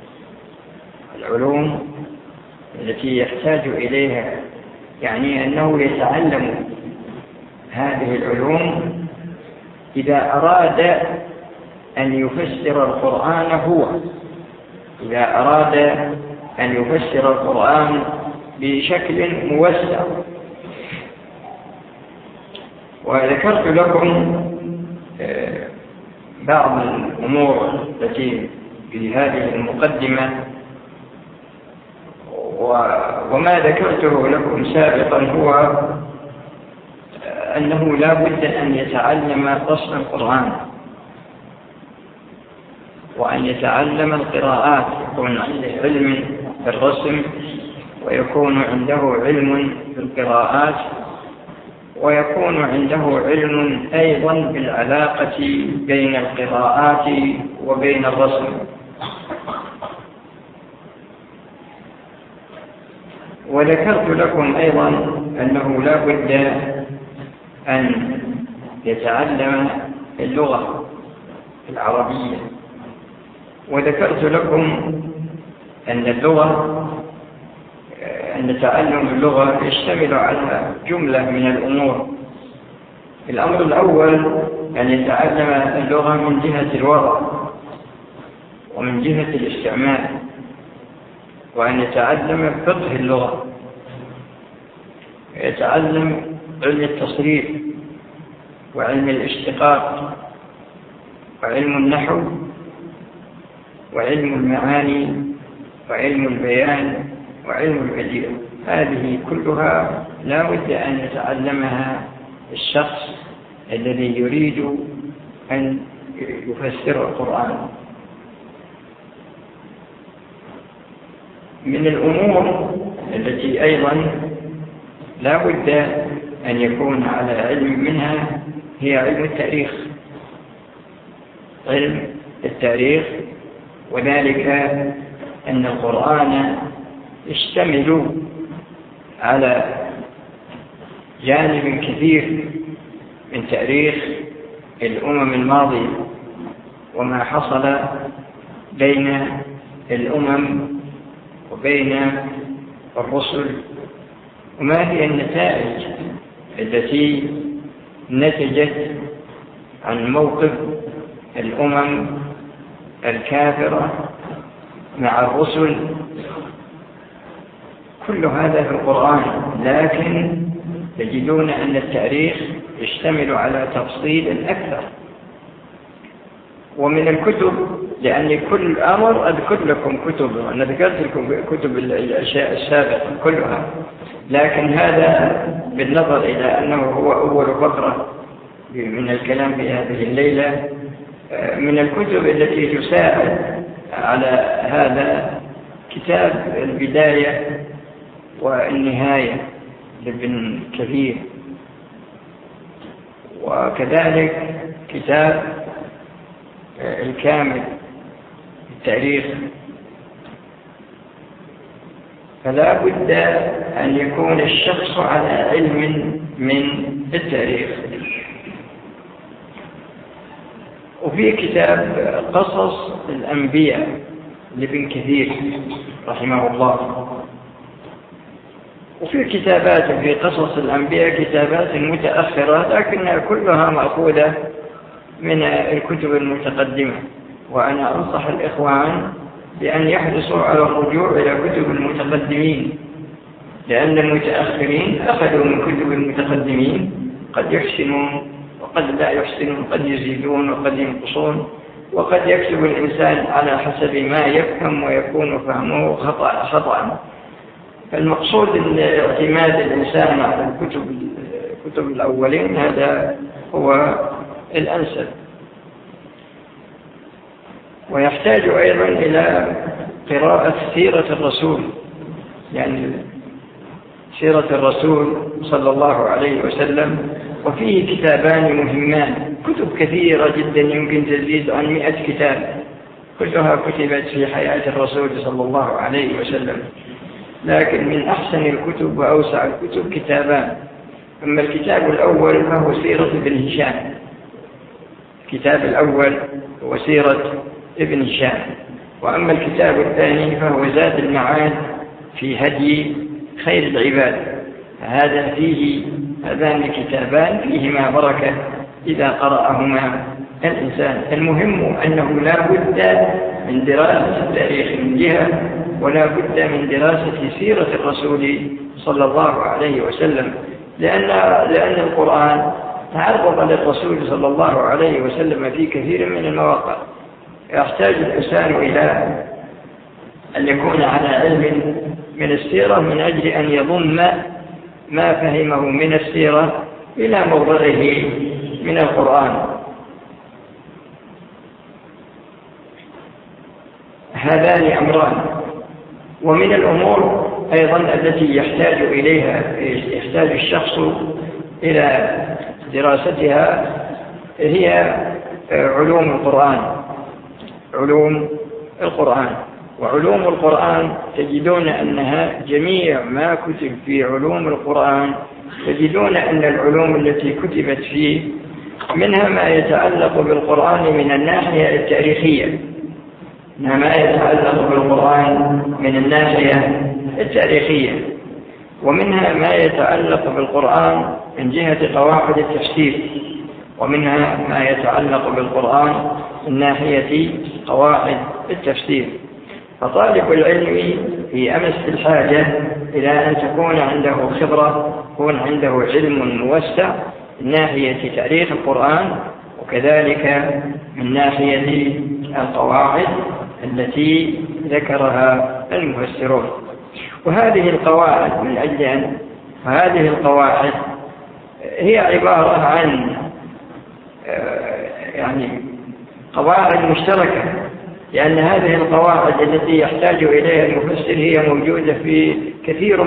العلوم التي يحتاج إليها، يعني أنه يتعلم هذه العلوم إذا أراد أن يفسر القرآن إذا أراد أن يفسر القرآن بشكل موسع. وذكرت لكم بعض الأمور التي في هذه المقدمة، وما ذكرته لكم سابقا هو أنه لا بد أن يتعلم رسم القرآن، وأن يتعلم القراءات، يكون عنده علم بالرسم، ويكون عنده علم بالقراءات، ويكون عنده علم أيضا بالعلاقة بين القراءات وبين الرسم. وذكرت لكم أيضا أنه لا بد أن يتعلم اللغة العربية. وذكرت لكم أن تعلم اللغة يشتمل على جملة من الأمور. الأمر الأول أن يتعلم اللغة من جهة الوضع ومن جهة الاستعمال، وأن يتعلم فقه اللغة، يتعلم علم التصريف وعلم الاشتقاق وعلم النحو وعلم المعاني وعلم البيان وعلم البديع. هذه كلها لا بد أن يتعلمها الشخص الذي يريد أن يفسر القرآن. من الأمور التي أيضا لا بد أن يكون على علم منها هي علم التاريخ. علم التاريخ، وذلك أن القرآن يشتمل على جانب كثير من تاريخ الأمم الماضية وما حصل بين الأمم وبين الرسل، وما هي النتائج التي نتجت عن موقف الأمم الكافرة مع الرسل. كل هذا في القرآن، لكن تجدون أن التاريخ يشتمل على تفصيل أكثر. ومن الكتب، لأن كل أمر أذكر لكم كتب، أنا ذكرت لكم كتب الأشياء السابقة كلها، لكن هذا بالنظر إلى أنه هو أول فقرة من الكلام في هذه الليلة. من الكتب التي تساعد على هذا كتاب البداية والنهاية لابن كثير، وكذلك كتاب الكامل التاريخ. فلا بد أن يكون الشخص على علم من التاريخ. وفي كتاب قصص الأنبياء لابن كثير رحمه الله، وفي كتابات في قصص الأنبياء كتابات متأخرة لكنها كلها مأخوذة من الكتب المتقدمة. وأنا أنصح الإخوان بأن يحرصوا على الرجوع إلى كتب المتقدمين، لأن المتأخرين أخذوا من كتب المتقدمين، قد يحسنون وقد لا يحسنون، قد يزيدون وقد ينقصون، وقد يكتب الإنسان على حسب ما يفهم ويكون فهمه خطأ. فالمقصود اعتماد الإنسان على كتب الأولين، هذا هو الأنسب. ويحتاج أيضا إلى قراءة سيرة الرسول، يعني سيرة الرسول صلى الله عليه وسلم. وفيه كتابان مهمان، كتب كثيرة جدا يمكن تزيد عن 100 كتاب، كلها كتبت في حياة الرسول صلى الله عليه وسلم، لكن من أحسن الكتب وأوسع الكتب كتابان. أما الكتاب الأول فهو سيرة ابن هشام، الكتاب الأول هو سيرة ابن هشام، وأما الكتاب الثاني فهو زاد المعاد في هدي خير العباد. هذان الكتابان فيهما بركة إذا قرأهما الإنسان. المهم أنه لا بد من دراسة التاريخ من جهة، ولا بد من دراسة سيرة الرسول صلى الله عليه وسلم، لأن القرآن تعرض للرسول صلى الله عليه وسلم في كثير من المواقع. يحتاج الإنسان إلى أن يكون على علم من السيرة من أجل أن يضم ما فهمه من السيرة إلى موضعه من القرآن. هذان أمران. ومن الأمور أيضا التي يحتاج الشخص إلى دراستها هي علوم القرآن. وعلوم القرآن تجدون أنها جميع ما كتب في علوم القرآن، تجدون أن العلوم التي كتبت فيه منها ما يتعلق بالقرآن من الناحية التاريخية، ما يتعلق بالقرآن من الناحية التاريخية، ومنها ما يتعلق بالقرآن من جهة قواعد التفسير، ومنها ما يتعلق بالقرآن من ناحية قواعد التفسير. فطالب العلم في أمس الحاجة إلى أن تكون عنده خبرة، يكون عنده علم موسع من ناحية تاريخ القرآن، وكذلك من ناحية القواعد التي ذكرها المفسرون. وهذه القواعد من أجل أن هذه القواعد هي عبارة عن يعني قواعد مشتركة، لأن هذه القواعد التي يحتاج إليها المفسر هي موجودة في كثير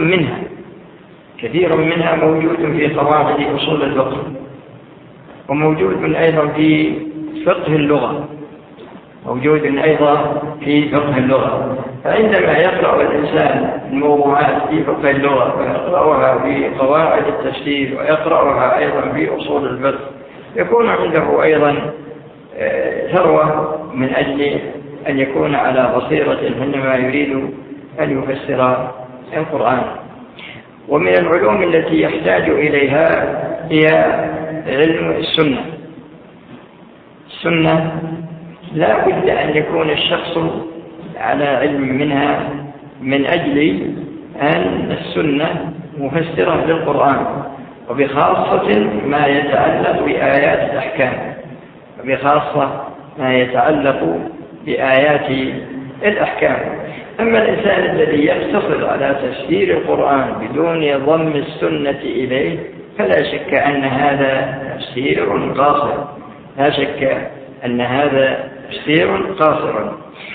منها موجود في قواعد أصول الفقه، وموجود أيضا في فقه اللغة. موجود أيضا في فقه اللغة. فعندما يقرأ الإنسان الموضوعات في فقه اللغة ويقرأها في قواعد التفسير ويقرأها أيضا في أصول الفقه يكون عنده أيضا ثروة من أجل أن يكون على بصيرة حينما يريد أن يفسر القرآن. ومن العلوم التي يحتاج إليها هي علم السنة. السنة لا بد أن يكون الشخص على علم منها من أجل أن السنة مفسرة للقرآن، وبخاصة ما يتعلق بآيات الأحكام، وبخاصة ما يتعلق بآيات الأحكام. أما الإنسان الذي يقتصر على تفسير القرآن بدون ضم السنة إليه فلا شك أن هذا تفسير قاصر، لا شك أن هذا تفسير قاصر.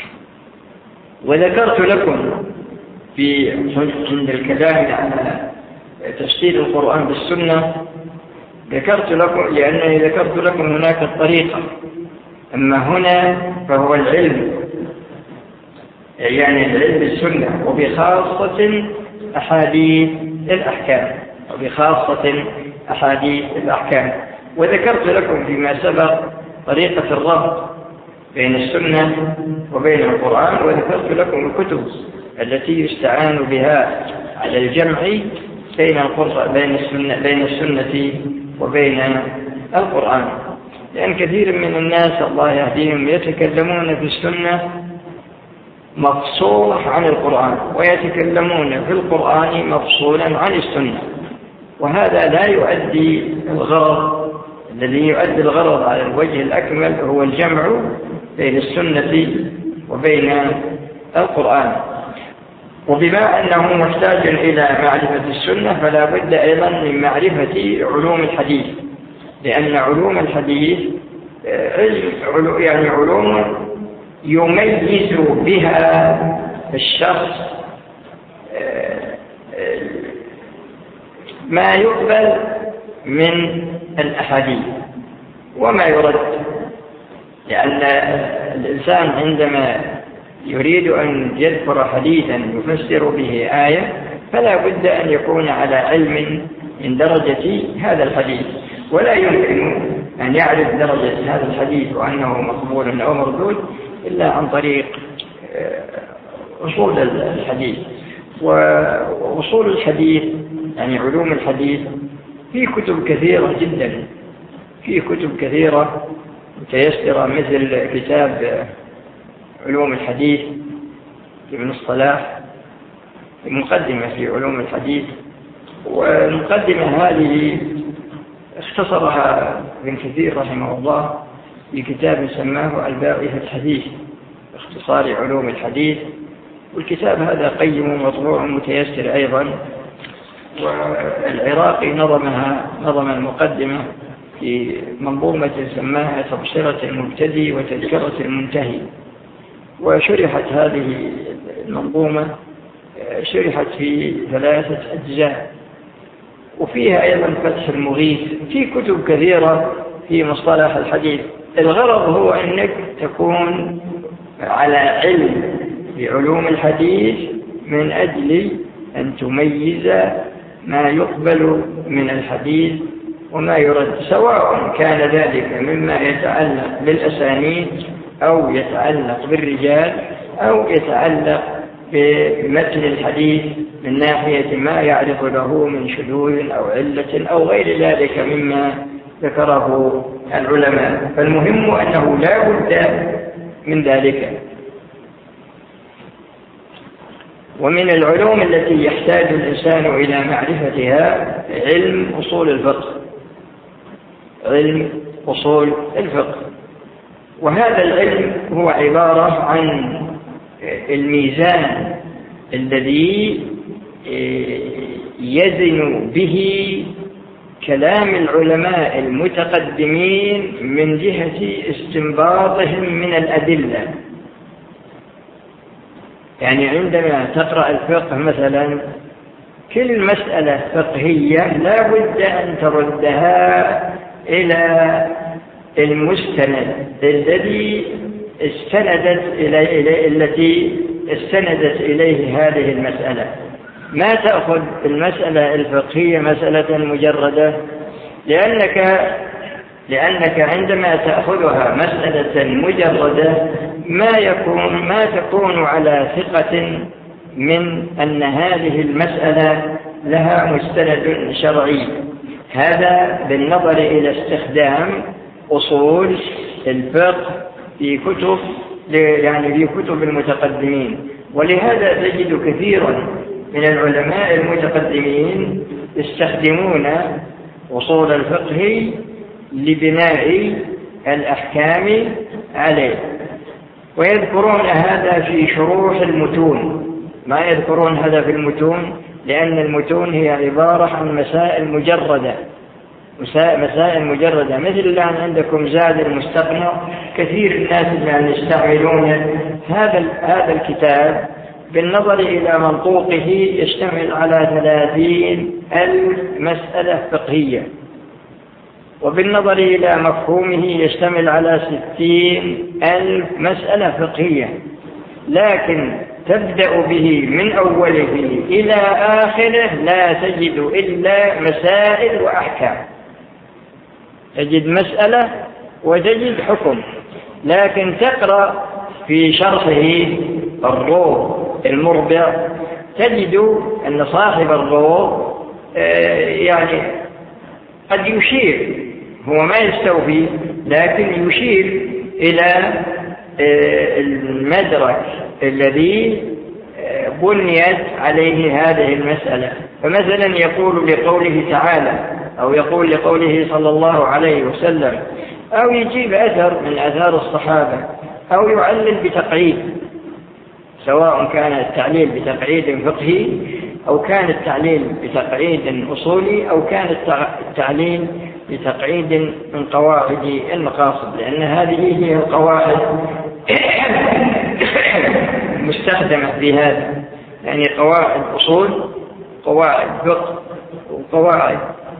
وذكرت لكم في عند الكلام على تفسير القرآن بالسنة لأنني ذكرت لكم هناك الطريقة، أما هنا فهو العلم، يعني العلم بالسنة وبخاصة أحاديث الأحكام. وذكرت لكم فيما سبق طريقة الربط بين السنة وبين القرآن، وذكرت لكم الكتب التي يستعان بها على الجمع بين السنة وبين القرآن. لأن كثير من الناس الله يهديهم يتكلمون في السنة مفصول عن القرآن، ويتكلمون في القرآن مفصولا عن السنة، وهذا لا يؤدي الغرض. الذي يؤدي الغرض على الوجه الأكمل هو الجمع بين السنة وبين القرآن. وبما أنه محتاج إلى معرفة السنة فلا بد أيضا من معرفة علوم الحديث، لأن علوم الحديث يعني علوم يميز بها الشخص ما يقبل من الأحاديث وما يرد. لأن الإنسان عندما يريد أن يذكر حديثا يفسر به آية فلا بد أن يكون على علم من درجة هذا الحديث، ولا يمكن أن يعرف درجة هذا الحديث وأنه مقبول أو مردود إلا عن طريق أصول الحديث. وأصول الحديث يعني علوم الحديث في كتب كثيرة جدا، في كتب كثيرة متيسرة مثل كتاب علوم الحديث ابن الصلاح، مقدمة في علوم الحديث، والمقدمة هذه اختصرها ابن كثير رحمه الله في كتاب سماه الباغي في الحديث باختصار علوم الحديث. والكتاب هذا قيم ومطبوع متيسر أيضا. والعراقي نظم المقدمة في منظومة سماها تبصرة المبتدئ وتذكرة المنتهي. وشرحت هذه المنظومة شرحت في 3 أجزاء، وفيها أيضا فتح المغيث. في كتب كثيرة في مصطلح الحديث. الغرض هو أنك تكون على علم بعلوم الحديث من أجل أن تميز ما يقبل من الحديث وما يرد، سواء كان ذلك مما يتعلق بالأسانيد أو يتعلق بالرجال أو يتعلق بمتن الحديث من ناحية ما يعرف له من شذوذ أو علة أو غير ذلك مما ذكره العلماء. فالمهم أنه لا بد من ذلك. ومن العلوم التي يحتاج الإنسان إلى معرفتها علم أصول الفقه. وهذا العلم هو عبارة عن الميزان الذي يزن به كلام العلماء المتقدمين من جهة استنباطهم من الأدلة. يعني عندما تقرأ الفقه مثلا كل مسألة فقهية لا بد أن تردها إلى المستند الذي التي استندت إليه هذه المسألة. ما تأخذ المسألة الفقهية مسألة مجردة، لأنك عندما تأخذها مسألة مجردة ما تكون على ثقة من أن هذه المسألة لها مستند شرعي. هذا بالنظر إلى استخدام أصول الفقه في كتب المتقدمين. ولهذا تجد كثيرا من العلماء المتقدمين يستخدمون أصول الفقه لبناء الأحكام عليه، ويذكرون هذا في شروح المتون. ما يذكرون هذا في المتون لأن المتون هي عبارة عن مسائل مجردة، مثل الآن عندكم زاد المستقنع. كثير الناس اللي يستعملون هذا الكتاب بالنظر إلى منطوقه يشتمل على 30,000 مسألة فقهية، وبالنظر إلى مفهومه يشتمل على 60,000 مسألة فقهية، لكن تبدأ به من أوله إلى آخره لا تجد إلا مسائل وأحكام. تجد مسألة وتجد حكم، لكن تقرأ في شرحه الروض المربع تجد أن صاحب الروض قد يشير، هو ما يستوفي لكن يشير إلى المدرك الذي بنيت عليه هذه المسألة. فمثلا يقول لقوله تعالى، أو يقول لقوله صلى الله عليه وسلم، أو يجيب أثر من أثار الصحابة، أو يعلل بتقعيد، سواء كان التعليل بتقعيد فقهي أو كان التعليل بتقعيد أصولي أو كان التعليل بتقعيد من قواعد المقاصد، لأن هذه هي القواعد مستخدمة في هذا، يعني قواعد أصول، قواعد فقه، وقواعد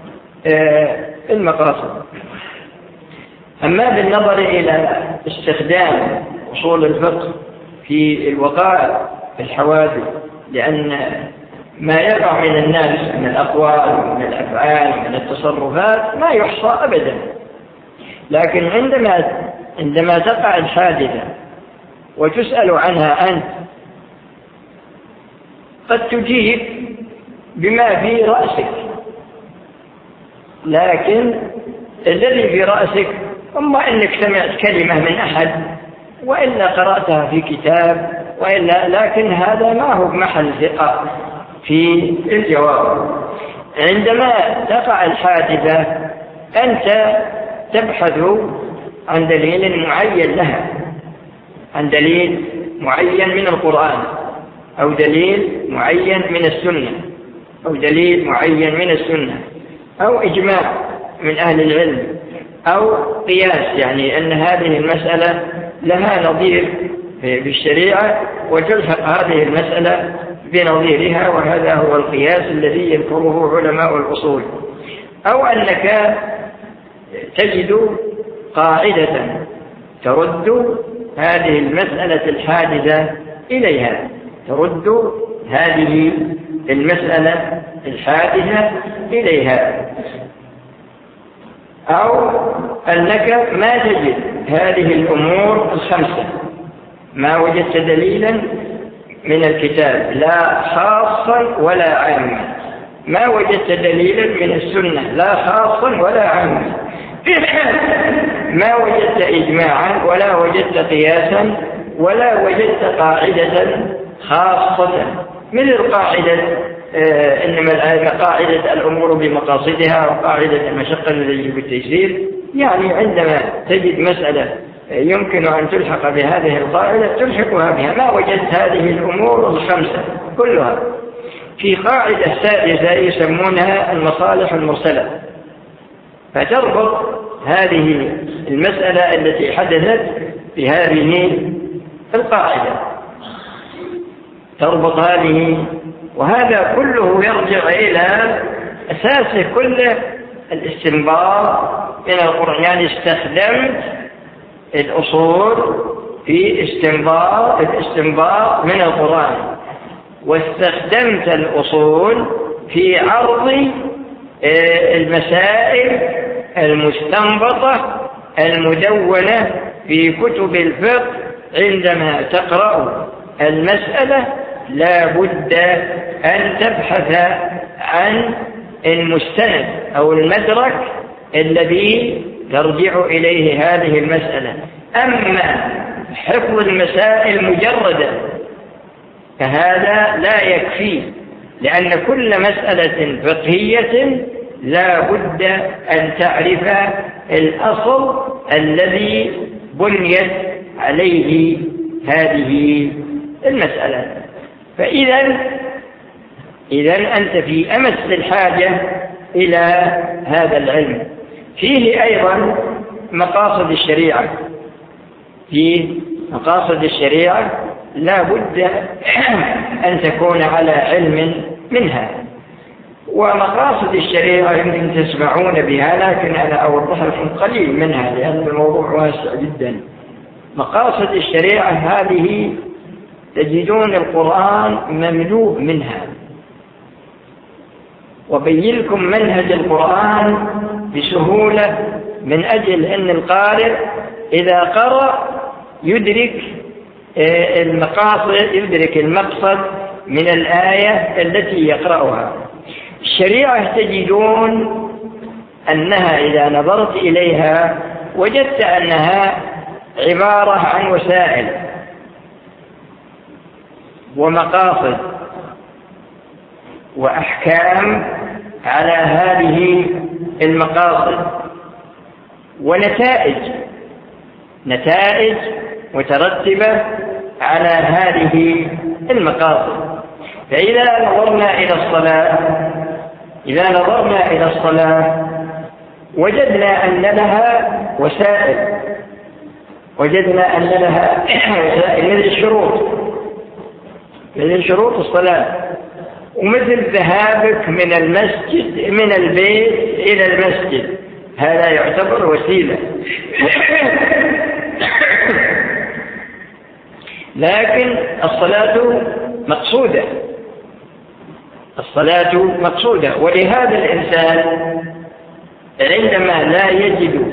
المقاصد. أما بالنظر إلى استخدام أصول الفقه في الوقائع في الحوادث، لأن ما يقع من الناس من الأقوال ومن الأفعال ومن التصرفات ما يحصى أبدا، لكن عندما تقع الحادثة وتسأل عنها أنت قد تجيب بما في رأسك، لكن الذي في رأسك أما أنك سمعت كلمة من أحد وإلا قرأتها في كتاب وإلا، لكن هذا ما هو محل ثقة في الجواب. عندما تقع الحادثة أنت تبحث عن دليل معين لها، عن دليل معين من القرآن أو دليل معين من السنة أو دليل معين من السنة أو إجماع من أهل العلم أو قياس، يعني أن هذه المسألة لها نظير في الشريعة وتلحق هذه المسألة بنظيرها، وهذا هو القياس الذي يذكره علماء الأصول. أو أنك تجد قاعدة ترد هذه المسألة الحادثة إليها، ترد هذه المسألة الحادثة إليها. أو أنك ما تجد هذه الأمور الخمسة، ما وجدت دليلا من الكتاب لا خاصا ولا عاما، ما وجدت دليلا من السنة لا خاصا ولا عاما، ما وجدت إجماعا ولا وجدت قياسا ولا وجدت قاعدة خاصة، مثل قاعدة إنما قاعدة الأمور بمقاصدها وقاعدة المشقة التي تجب التيسير. يعني عندما تجد مسألة يمكن أن تلحق بهذه القاعدة تلحقها بها، ما وجدت هذه الأمور الخمسة كلها. في قاعدة سادسة يسمونها المصالح المرسلة، فتربط هذه المسألة التي حدثت بهذه القاعدة، تربط هذه، وهذا كله يرجع إلى أساسه كله الاستنباط من القرآن. يعني استخدمت الأصول في الاستنباط من القرآن، واستخدمت الأصول في عرض المسائل المستنبطة المدونة في كتب الفقه. عندما تقرأ المسألة لا بد أن تبحث عن المستند أو المدرك الذي ترجع إليه هذه المسألة. أما حفظ المسائل مجردا فهذا لا يكفي، لأن كل مسألة فقهية لا بد أن تعرف الأصل الذي بنيت عليه هذه المسألة. فإذا أنت في أمس الحاجة إلى هذا العلم. فيه أيضا مقاصد الشريعة، لا بد أن تكون على علم منها. ومقاصد الشريعة يمكن تسمعون بها، لكن أنا أوضح لكم قليل منها لأن الموضوع واسع جدا. مقاصد الشريعة هذه تجدون القرآن مملوء منها، وبين لكم منهج القرآن بسهولة من أجل أن القارئ إذا قرأ يدرك المقصد من الآية التي يقرأها. الشريعة تجدون أنها إذا نظرت إليها وجدت أنها عبارة عن وسائل ومقاصد وأحكام على هذه المقاصد، ونتائج مترتبة على هذه المقاصد. فإذا نظرنا إلى الصلاة وجدنا أن لها وسائل، مثل شروط الصلاة، ومثل ذهابك من البيت إلى المسجد، هذا يعتبر وسيلة. لكن الصلاة مقصودة، ولهذا الإنسان عندما لا يجد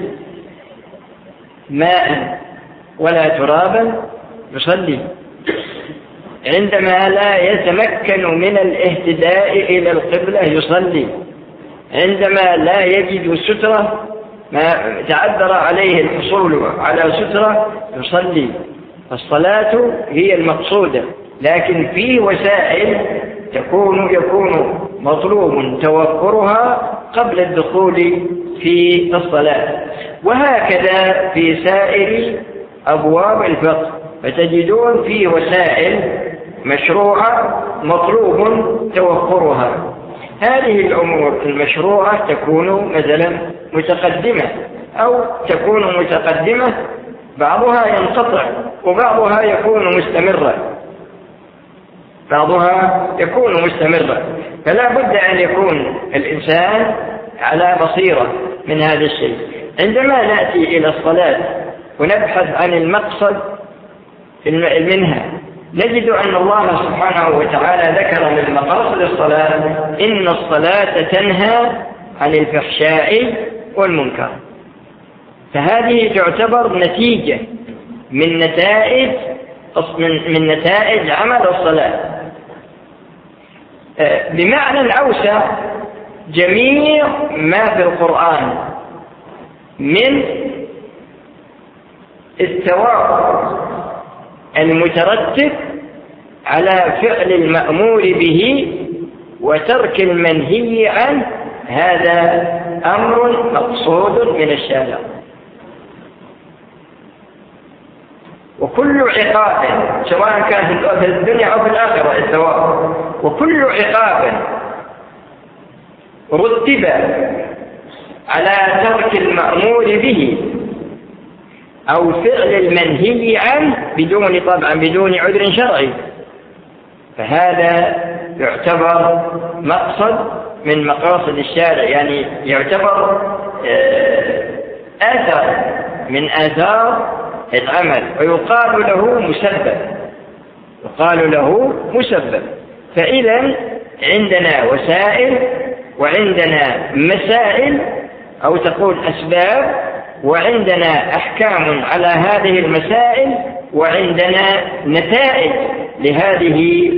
ماء ولا ترابا يصلي، عندما لا يتمكن من الاهتداء إلى القبلة يصلي، عندما لا يجد سترة ما تعذر عليه الحصول على سترة يصلي. الصلاة هي المقصودة، لكن في وسائل يكون مطلوب توفرها قبل الدخول في الصلاة. وهكذا في سائر أبواب الفقه، فتجدون في وسائل مشروعة مطلوب توفرها. هذه الأمور المشروعة تكون مثلا متقدمة أو تكون متقدمة، بعضها ينقطع وبعضها يكون مستمرا. فلا بد أن يكون الإنسان على بصيرة من هذا الشيء. عندما نأتي إلى الصلاة ونبحث عن المقصد منها نجد أن الله سبحانه وتعالى ذكر من مقاصد الصلاة إن الصلاة تنهى عن الفحشاء والمنكر. فهذه تعتبر نتيجة من نتائج عمل الصلاة. بمعنى أوسع، جميع ما في القرآن من الثواب المترتب على فعل المأمور به وترك المنهي عنه، هذا أمر مقصود من الشارع. وكل عقاب سواء كان في الدنيا أو في الآخرة الثواب، وكل عقاب رتب على ترك المأمور به أو فعل المنهي عنه بدون عذر شرعي، فهذا يعتبر مقصد من مقاصد الشارع، يعني يعتبر آثار من آثار اتعمل، ويقال له مسبب، يقال له مسبب. فإذا عندنا وسائل وعندنا مسائل، أو تقول أسباب، وعندنا أحكام على هذه المسائل، وعندنا نتائج لهذه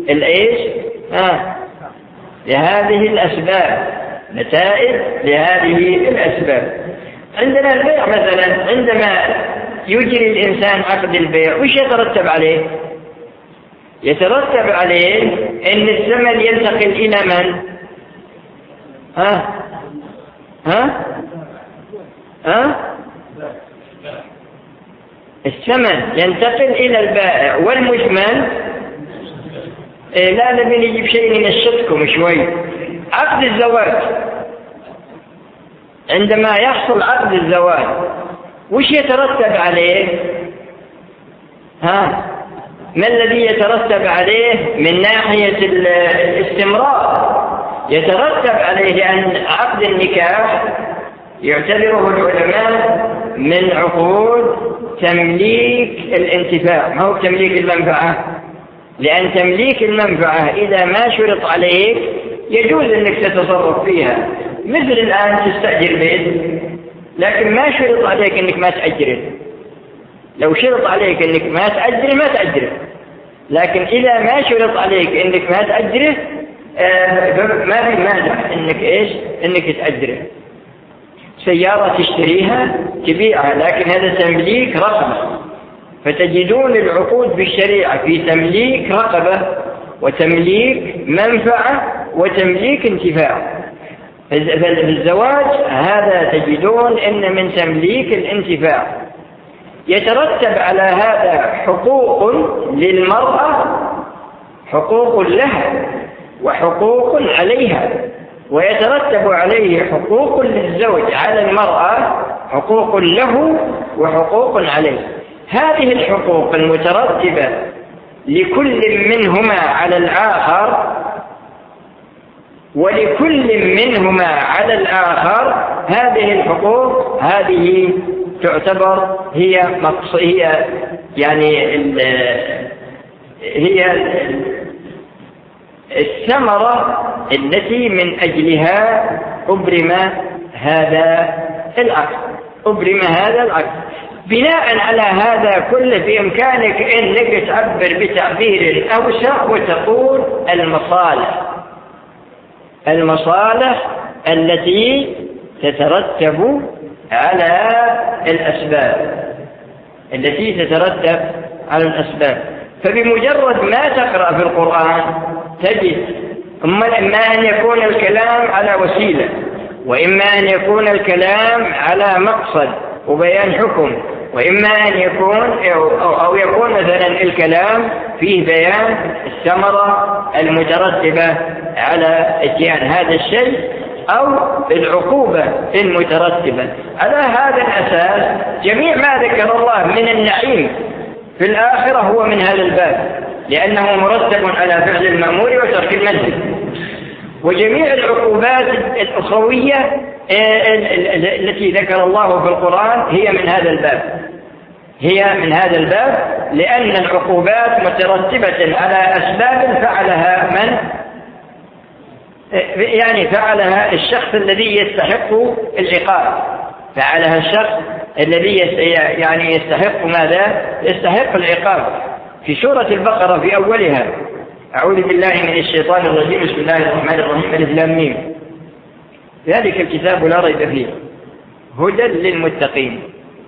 لهذه الأسباب، نتائج لهذه الأسباب. عندنا البيع مثلا، عندما يجري الإنسان عقد البيع وش يترتب عليه؟ يترتب عليه أن الثمن ينتقل إلى من؟ الثمن ينتقل إلى البائع، والمثمن لا نبي نجيب شيء نشتكم شوي. عقد الزواج، عندما يحصل عقد الزواج وش يترتب عليه؟ ما الذي يترتب عليه من ناحية الاستمرار؟ يترتب عليه أن عقد النكاح يعتبره العلماء من عقود تمليك الانتفاع، ما هو تمليك المنفعة، لأن تمليك المنفعة إذا ما شرط عليك يجوز أنك تتصرف فيها. مثل الآن تستأجر بيت لكن ما شرط عليك أنك ما تأجره. لو شرط عليك أنك ما تأجره ما تأجره، لكن إذا ما شرط عليك أنك ما تأجره ما في مانع أنك تأجره. سيارة تشتريها تبيعها، لكن هذا تمليك رقبة. فتجدون العقود بالشريعة في تمليك رقبة وتمليك منفعة وتمليك انتفاع. في الزواج هذا تجدون إن من تمليك الانتفاع. يترتب على هذا حقوق للمرأة، حقوق لها وحقوق عليها، ويترتب عليه حقوق للزوج على المرأة، حقوق له وحقوق عليه. هذه الحقوق المترتبة لكل منهما على الآخر ولكل منهما على الآخر، هذه الحقوق هذه تعتبر هي الثمرة التي من أجلها أبرم هذا العقد. بناء على هذا كله بإمكانك أنك تعبر بتعبير أوسع وتقول المصالح التي تترتب على الأسباب، فبمجرد ما تقرأ في القرآن تجد إما أن يكون الكلام على وسيلة، وإما أن يكون الكلام على مقصد وبيان حكم، وإما أن يكون مثلا الكلام فيه بيان الثمرة المترتبة على اتيان هذا الشيء أو العقوبة المترتبة. على هذا الأساس جميع ما ذكر الله من النعيم في الآخرة هو من هذا الباب، لأنه مرتب على فعل المأمور وترك المنهي. وجميع العقوبات الأخروية التي ذكر الله في القرآن هي من هذا الباب، لأن العقوبات مترتبة على أسباب فعلها الشخص الذي يستحق العقاب، فعلها الشخص الذي يستحق ماذا؟ يستحق العقاب. في سورة البقرة في أولها: أعوذ بالله من الشيطان الرجيم، بسم الله الرحمن الرحيم، ألف لام ميم، ذلك الكتاب لا ريب فيه هدى للمتقين.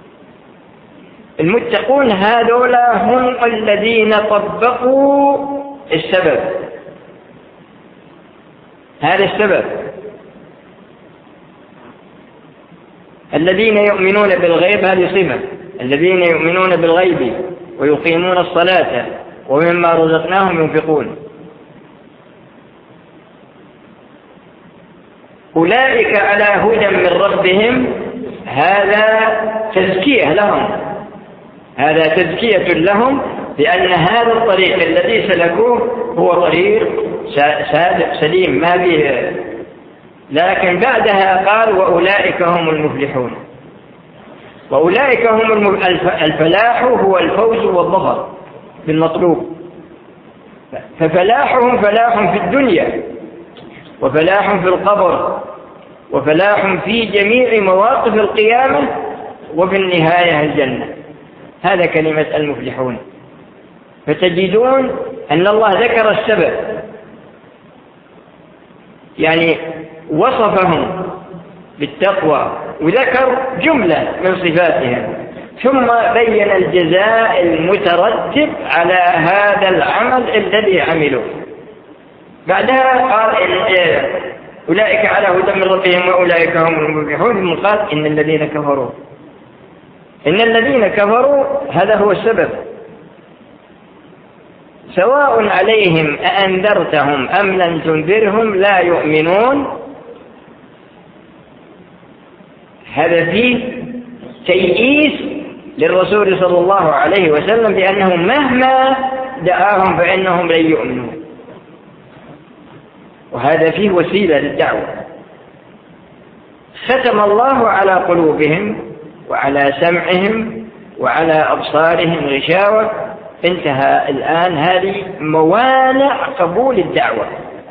المتقون هذولا هم الذين طبقوا السبب، هذا السبب، الذين يؤمنون بالغيب، هذه صفة، الذين يؤمنون بالغيب ويقيمون الصلاة ومما رزقناهم ينفقون، أولئك على هدى من ربهم. هذا تزكية لهم، لأن هذا الطريق الذي سلكوه هو طريق سليم ما به. لكن بعدها قال: وأولئك هم المفلحون. وأولئك هم الفلاح هو الفوز والظفر بالمطلوب. ففلاحهم فلاح في الدنيا، وفلاح في القبر، وفلاح في جميع مواقف القيامة، وفي النهاية الجنة. هذا كلمة المفلحون. فتجدون أن الله ذكر السبب، يعني وصفهم بالتقوى وذكر جملة من صفاتهم، ثم بين الجزاء المترتب على هذا العمل الذي عملوه. بعدها قال أولئك على هدى من ربهم وأولئك هم المفلحون. ثم قال إن الذين كفروا هذا هو السبب، سواء عليهم أأنذرتهم أم لم تنذرهم لا يؤمنون. هذا فيه تيئيس للرسول صلى الله عليه وسلم بأنه مهما دعاهم فإنهم لن يؤمنون، وهذا فيه وسيلة للدعوة. ختم الله على قلوبهم وعلى سمعهم وعلى أبصارهم غشاوة. انتهى الآن هذه موانع قبول الدعوة،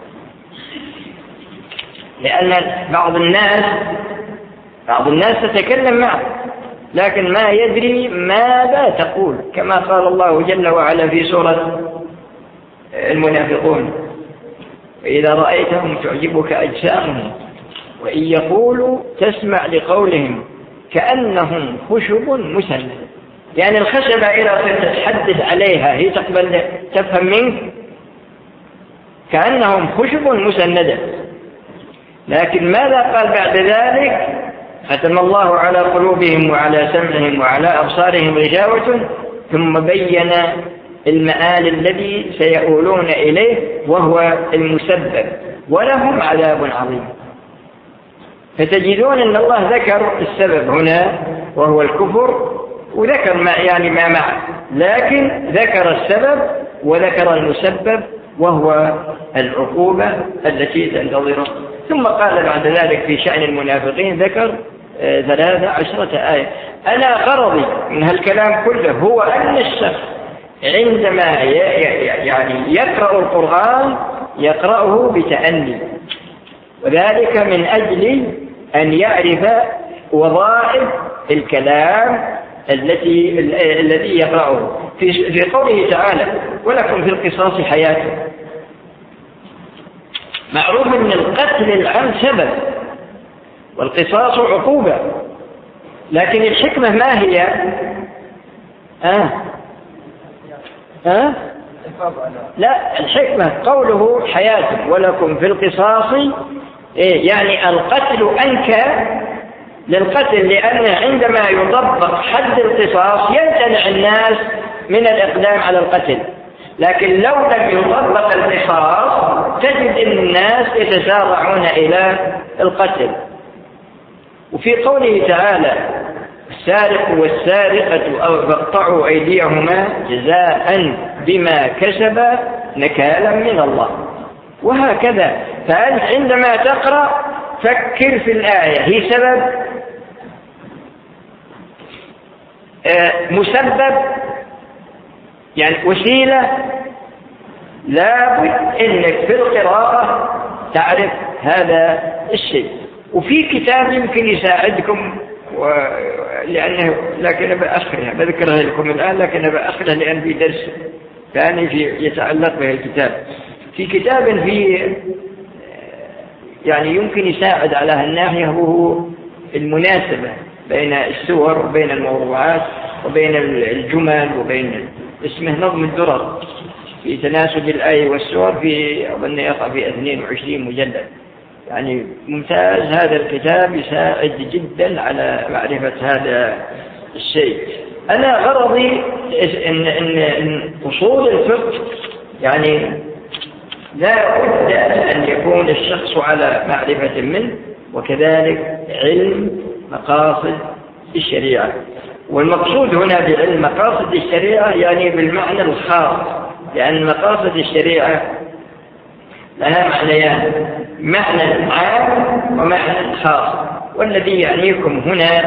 لأن بعض الناس تتكلم معه لكن ما يدري ماذا تقول، كما قال الله جل وعلا في سورة المنافقون: وإذا رأيتهم تعجبك أجسامهم وإن يقولوا تسمع لقولهم كأنهم خشب مسند. يعني الخشبة إذا تتحدث عليها هي تقبل تفهم منك كأنهم خشب مسندة. لكن ماذا قال بعد ذلك؟ ختم الله على قلوبهم وعلى سمعهم وعلى أبصارهم غشاوة، ثم بين المآل الذي سيؤولون إليه وهو المسبب، ولهم عذاب عظيم. فتجدون أن الله ذكر السبب هنا وهو الكفر، وذكر ما معه، لكن ذكر السبب وذكر المسبب وهو العقوبة التي تنتظره. ثم قال بعد ذلك في شأن المنافقين ذكر 13 آية. أنا غرضي من هالكلام كله هو أن الشخص عندما يعني يقرأ القرآن يقرأه بتأني، وذلك من أجل أن يعرف وظائف الكلام الذي يقرأه. في قوله تعالى: ولكم في القصاص حياة. معروف أن القتل العمد سبب والقصاص عقوبة، لكن الحكمة ما هي؟ لا، الحكمة قوله حياة ولكم في القصاص، يعني القتل أنكى للقتل، لأن عندما يطبق حد القصاص يمتنع الناس من الإقدام على القتل، لكن لو لم يطبق القصاص تجد أن الناس يتسارعون إلى القتل. وفي قوله تعالى: السارق والسارقة فاقطعوا أيديهما جزاء بما كسبا نكالا من الله. وهكذا، فأنت عندما تقرأ فكر في الآية، هي سبب، مسبب، يعني وسيلة. لابد أنك في القراءة تعرف هذا الشيء. وفي كتاب يمكن يساعدكم، لأنه لكن بأخرها بذكرها لكم الآن، لكن بأخرها لأن في درس ثاني يتعلق به الكتاب. في كتاب يعني يمكن يساعد على هالناحية، وهو المناسبة بين السور وبين الموضوعات وبين الجمل وبين اسمه نظم الدرر في تناسب الآية والسور، في أظن يقع في 22 مجلد. يعني ممتاز، هذا الكتاب يساعد جدا على معرفة هذا الشيء. أنا غرضي إن أصول الفقه يعني لا بد أن يكون الشخص على معرفة منه، وكذلك علم مقاصد الشريعة. والمقصود هنا بعلم مقاصد الشريعة يعني بالمعنى الخاص، لأن مقاصد الشريعة لها معنيان: معنى عام ومعنى خاص. والذي يعنيكم هنا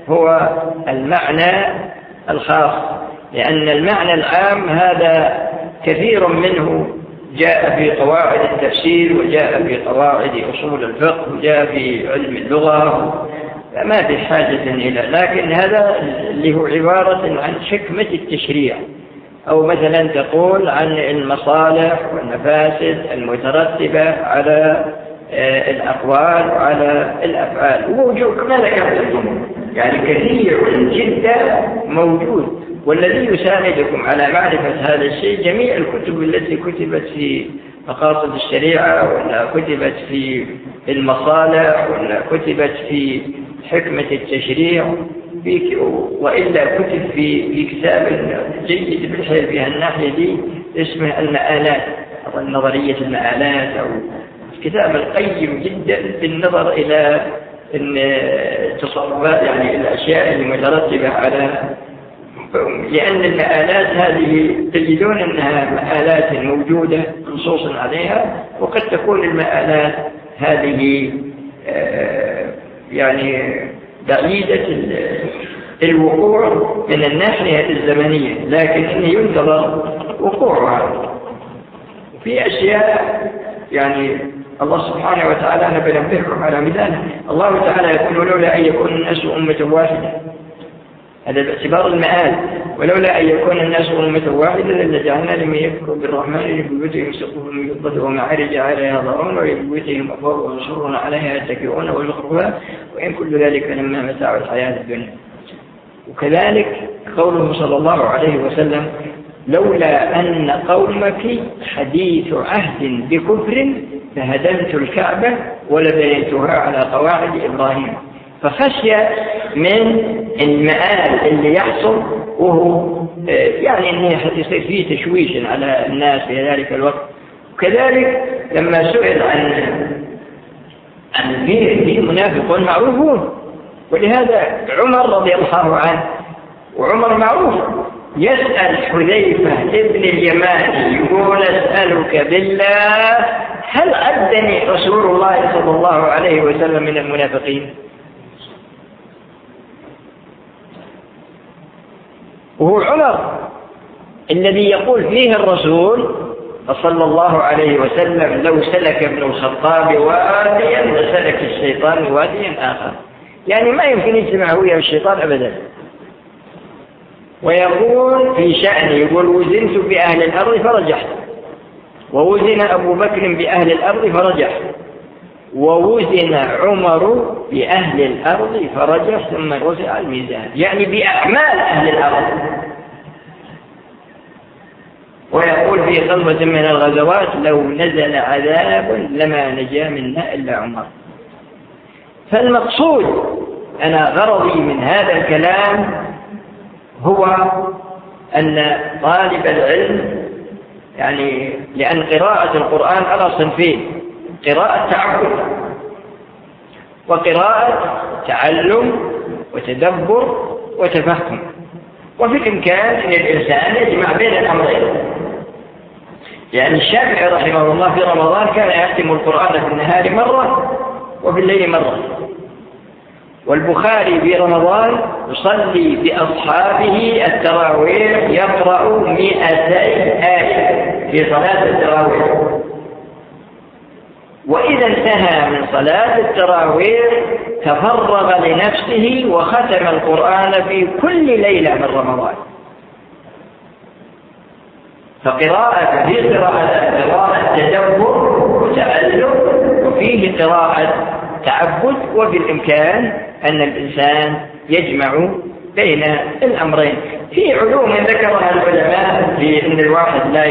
هو المعنى الخاص، لأن المعنى العام هذا كثير منه جاء في قواعد التفسير، وجاء في قواعد أصول الفقه، وجاء في علم اللغة، فما في حاجة إلى، لكن هذا اللي هو عبارة عن حكمة التشريع، أو مثلا تقول عن المصالح والمفاسد المترتبة على الأقوال وعلى الأفعال، ووجود كما ذكرتكم يعني كثير جدا موجود. والذي يساعدكم على معرفة هذا الشيء جميع الكتب التي كتبت في مقاصد الشريعة، ولا كتبت في المصالح، ولا كتبت في حكمة التشريع، وإلا كتب في كتاب جيد بالحيل في الناحية دي اسمه المآلات أو نظرية المآلات، أو كتاب القيم جدا بالنظر إلى التصرفات يعني الأشياء المترتبة على، لأن المآلات هذه تجدون أنها مآلات موجودة نصوص عليها، وقد تكون المآلات هذه يعني بعيدة الوقوع من الناحية الزمنية، لكن ينتظر وقوعها. وفي أشياء يعني الله سبحانه وتعالى، أنا بنبهكم على مثال، الله تعالى يقول ولولا أن يكون الناس أمة واحدة، هذا باعتبار المآل، ولولا أن يكون الناس أمة واحدة لجعلنا لمن يكفر بالرحمن لبيوتهم سقف من فضة ومعارج عليها يظهرون، ولبيوتهم أبواب وسرر عليها يتكئون وزخرفا، وإن كل ذلك لما متاع الحياة الدنيا. وكذلك قوله صلى الله عليه وسلم لولا أن قومك حديث عهد بكفر فهدمت الكعبة ولبنيتها على قواعد إبراهيم، فخشي من المآل اللي يحصل، وهو يعني أنه يصير فيه تشويش على الناس في ذلك الوقت. وكذلك لما سئل عن فيه منافقون معروفون، ولهذا عمر رضي الله عنه، وعمر معروف يسأل حذيفة ابن اليمان يقول أسألك بالله هل عدني رسول الله صلى الله عليه وسلم من المنافقين؟ وهو عمر الذي يقول فيه الرسول صلى الله عليه وسلم لو سلك ابن الخطاب واديا لسلك الشيطان واديا آخر، يعني ما يمكن يجتمع هو الشيطان أبدا. ويقول في شأنه يقول وزنت بأهل الأرض فرجحت، ووزن أبو بكر بأهل الأرض فرجح، ووزن عمر بأهل الأرض فرجح، ثم رفع الميزان، يعني بأعمال أهل الأرض. ويقول في غزوة من الغزوات لو نزل عذاب لما نجا منا إلا عمر. فالمقصود أنا غرضي من هذا الكلام هو أن طالب العلم يعني، لأن قراءة القرآن على صنفين: قراءة تعبد وقراءة تعلم وتدبر وتفهم. وفي الإمكان أن الإنسان يجمع بين الأمرين، لأن الشافعي رحمه الله في رمضان كان يختم القرآن في النهار مرة وفي الليل مرة، والبخاري في رمضان يصلي بأصحابه التراويح يقرأ 200 آية في صلاة التراويح، وإذا انتهى من صلاة التراويح تفرغ لنفسه وختم القرآن في كل ليلة من رمضان. فقراءة في قراءة تدبر وتعلم، وفيه قراءة تعبد، وفي الإمكان أن الإنسان يجمع بين الأمرين. في علوم ذكرها العلماء في أن الواحد لا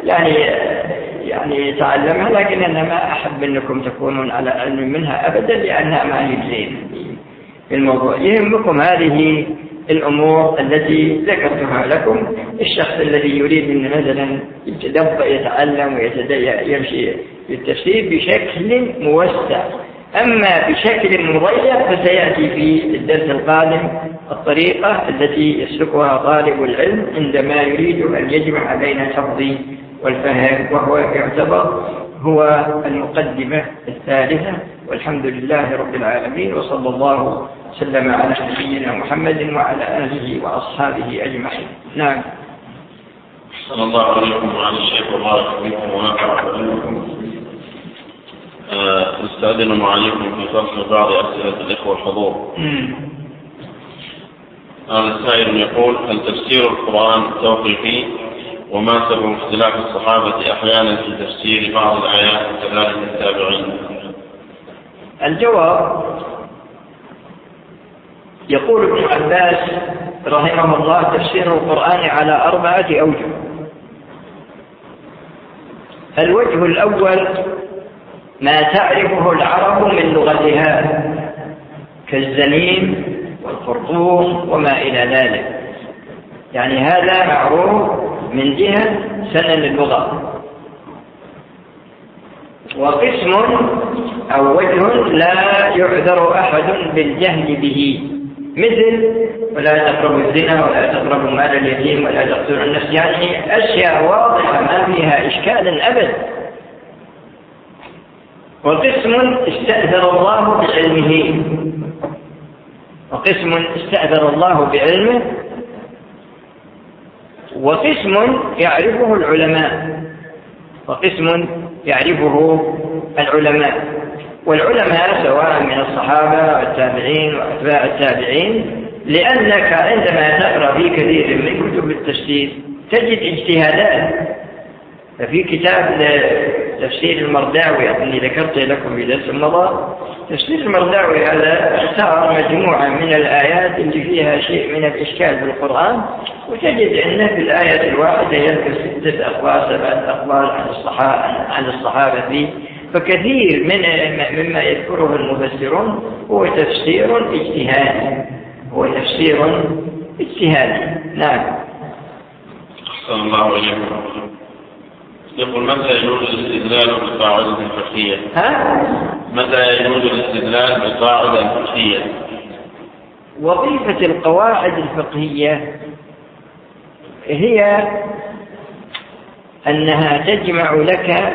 يعني يتعلمها، لكن أنا ما أحب أنكم تكونون على علم منها أبدا، لأنها ما هي زين في الموضوع. يهمكم هذه الأمور التي ذكرتها لكم. الشخص الذي يريد أن مثلا يتعلم ويمشي في التفسير بشكل موسع، أما بشكل مضيق فسيأتي في الدرس القادم الطريقة التي يسلكها طالب العلم عندما يريد أن يجمع بين الحفظ والفهم، وهو يعتبر هو المقدمة الثالثة. والحمد لله رب العالمين، وصلى الله وسلم على نبينا محمد وعلى آله وأصحابه أجمعين. نعم. صلى الله عليكم وعلى الشيخ وبارك فيكم ونفع بكم. نستأذن عليكم في فصل بعض أسئلة الإخوة الحضور. هذا السائل يقول: هل تفسير القرآن توقيفي؟ وما سبب اختلاف الصحابة أحيانا في تفسير بعض الآيات وكذلك التابعين؟ الجواب: يقول ابن عباس رحمه الله: تفسير القرآن على 4 أوجه. الوجه الأول ما تعرفه العرب من لغتها كالزمين والخرطوم وما إلى ذلك، يعني هذا معروف من جهة سنن اللغة. وقسم أو وجه لا يعذر أحد بالجهل به، مثل ولا تقربوا الزنا ولا تقربوا مال اليتيم ولا تقتلوا النفس، يعني أشياء واضحة ما فيها إشكال أبدا. وقسم استأثر الله بعلمه، وقسم استأثر الله بعلمه، وقسم يعرفه العلماء، وقسم يعرفه العلماء. والعلماء سواء من الصحابة والتابعين وأتباع التابعين، لأنك عندما تقرأ في كثير من كتب التفسير تجد اجتهادات. ففي كتاب تفسير المرداوي أظني ذكرت لكم في درس مضى، تفسير المرداوي هذا اختار مجموعة من الآيات اللي فيها شيء من الإشكال في القرآن، وتجد أن في الآية الواحدة يذكر 6 أخبار 7 أخبار عن الصحابة فيه. فكثير مما يذكره المفسرون هو تفسير اجتهادي، نعم. أحسن الله إليكم. يقول: متى يجوز الاستدلال بالقاعدة الفقهية؟ متى يجوز الاستدلال بالقاعدة الفقهية؟ وظيفة القواعد الفقهية هي أنها تجمع لك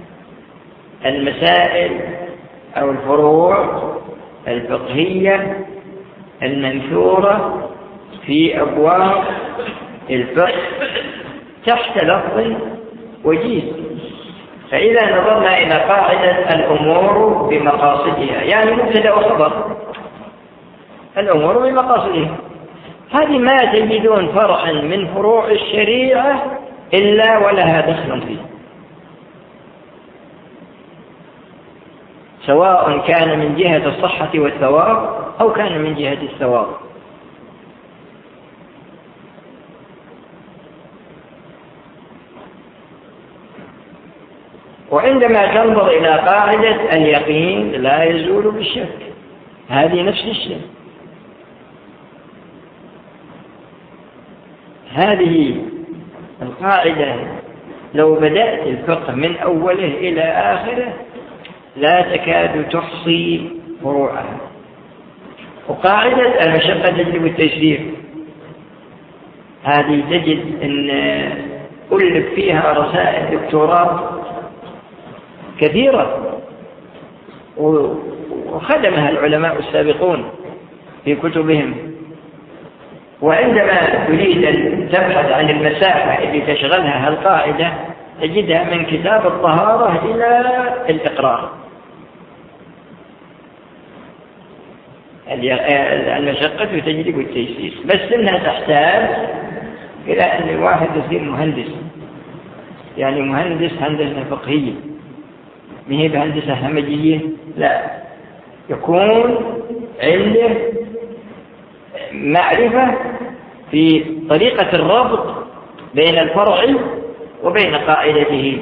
المسائل أو الفروع الفقهية المنثورة في أبواب الفقه تحت لفظ وجيز. فإذا نظرنا إلى قاعدة الأمور بمقاصدها، يعني مبتدأ وخبر، الأمور بمقاصدها، هذه ما تجدون فرعا من فروع الشريعة إلا ولها دخل فيه، سواء كان من جهة الصحة والثواب أو كان من جهة الثواب. وعندما تنظر إلى قاعدة اليقين لا يزول بالشك، هذه نفس الشيء. هذه القاعدة لو بدأت الفقه من أوله إلى آخره لا تكاد تحصي فروعها. وقاعدة المشقة تجلب التيسير، هذه تجد أن ألف فيها رسائل دكتوراه كثيرة وخدمها العلماء السابقون في كتبهم. وعندما تريد أن تبحث عن المساحة التي تشغلها القاعدة تجدها من كتاب الطهارة إلى الإقرار. المشقة تجلب التيسير، بس إنها تحتاج إلى أن الواحد يصير مهندس، يعني مهندس هندسة فقهية، ما هي بهندسة همجية، لا، يكون عنده معرفة في طريقة الربط بين الفرع وبين قاعدته.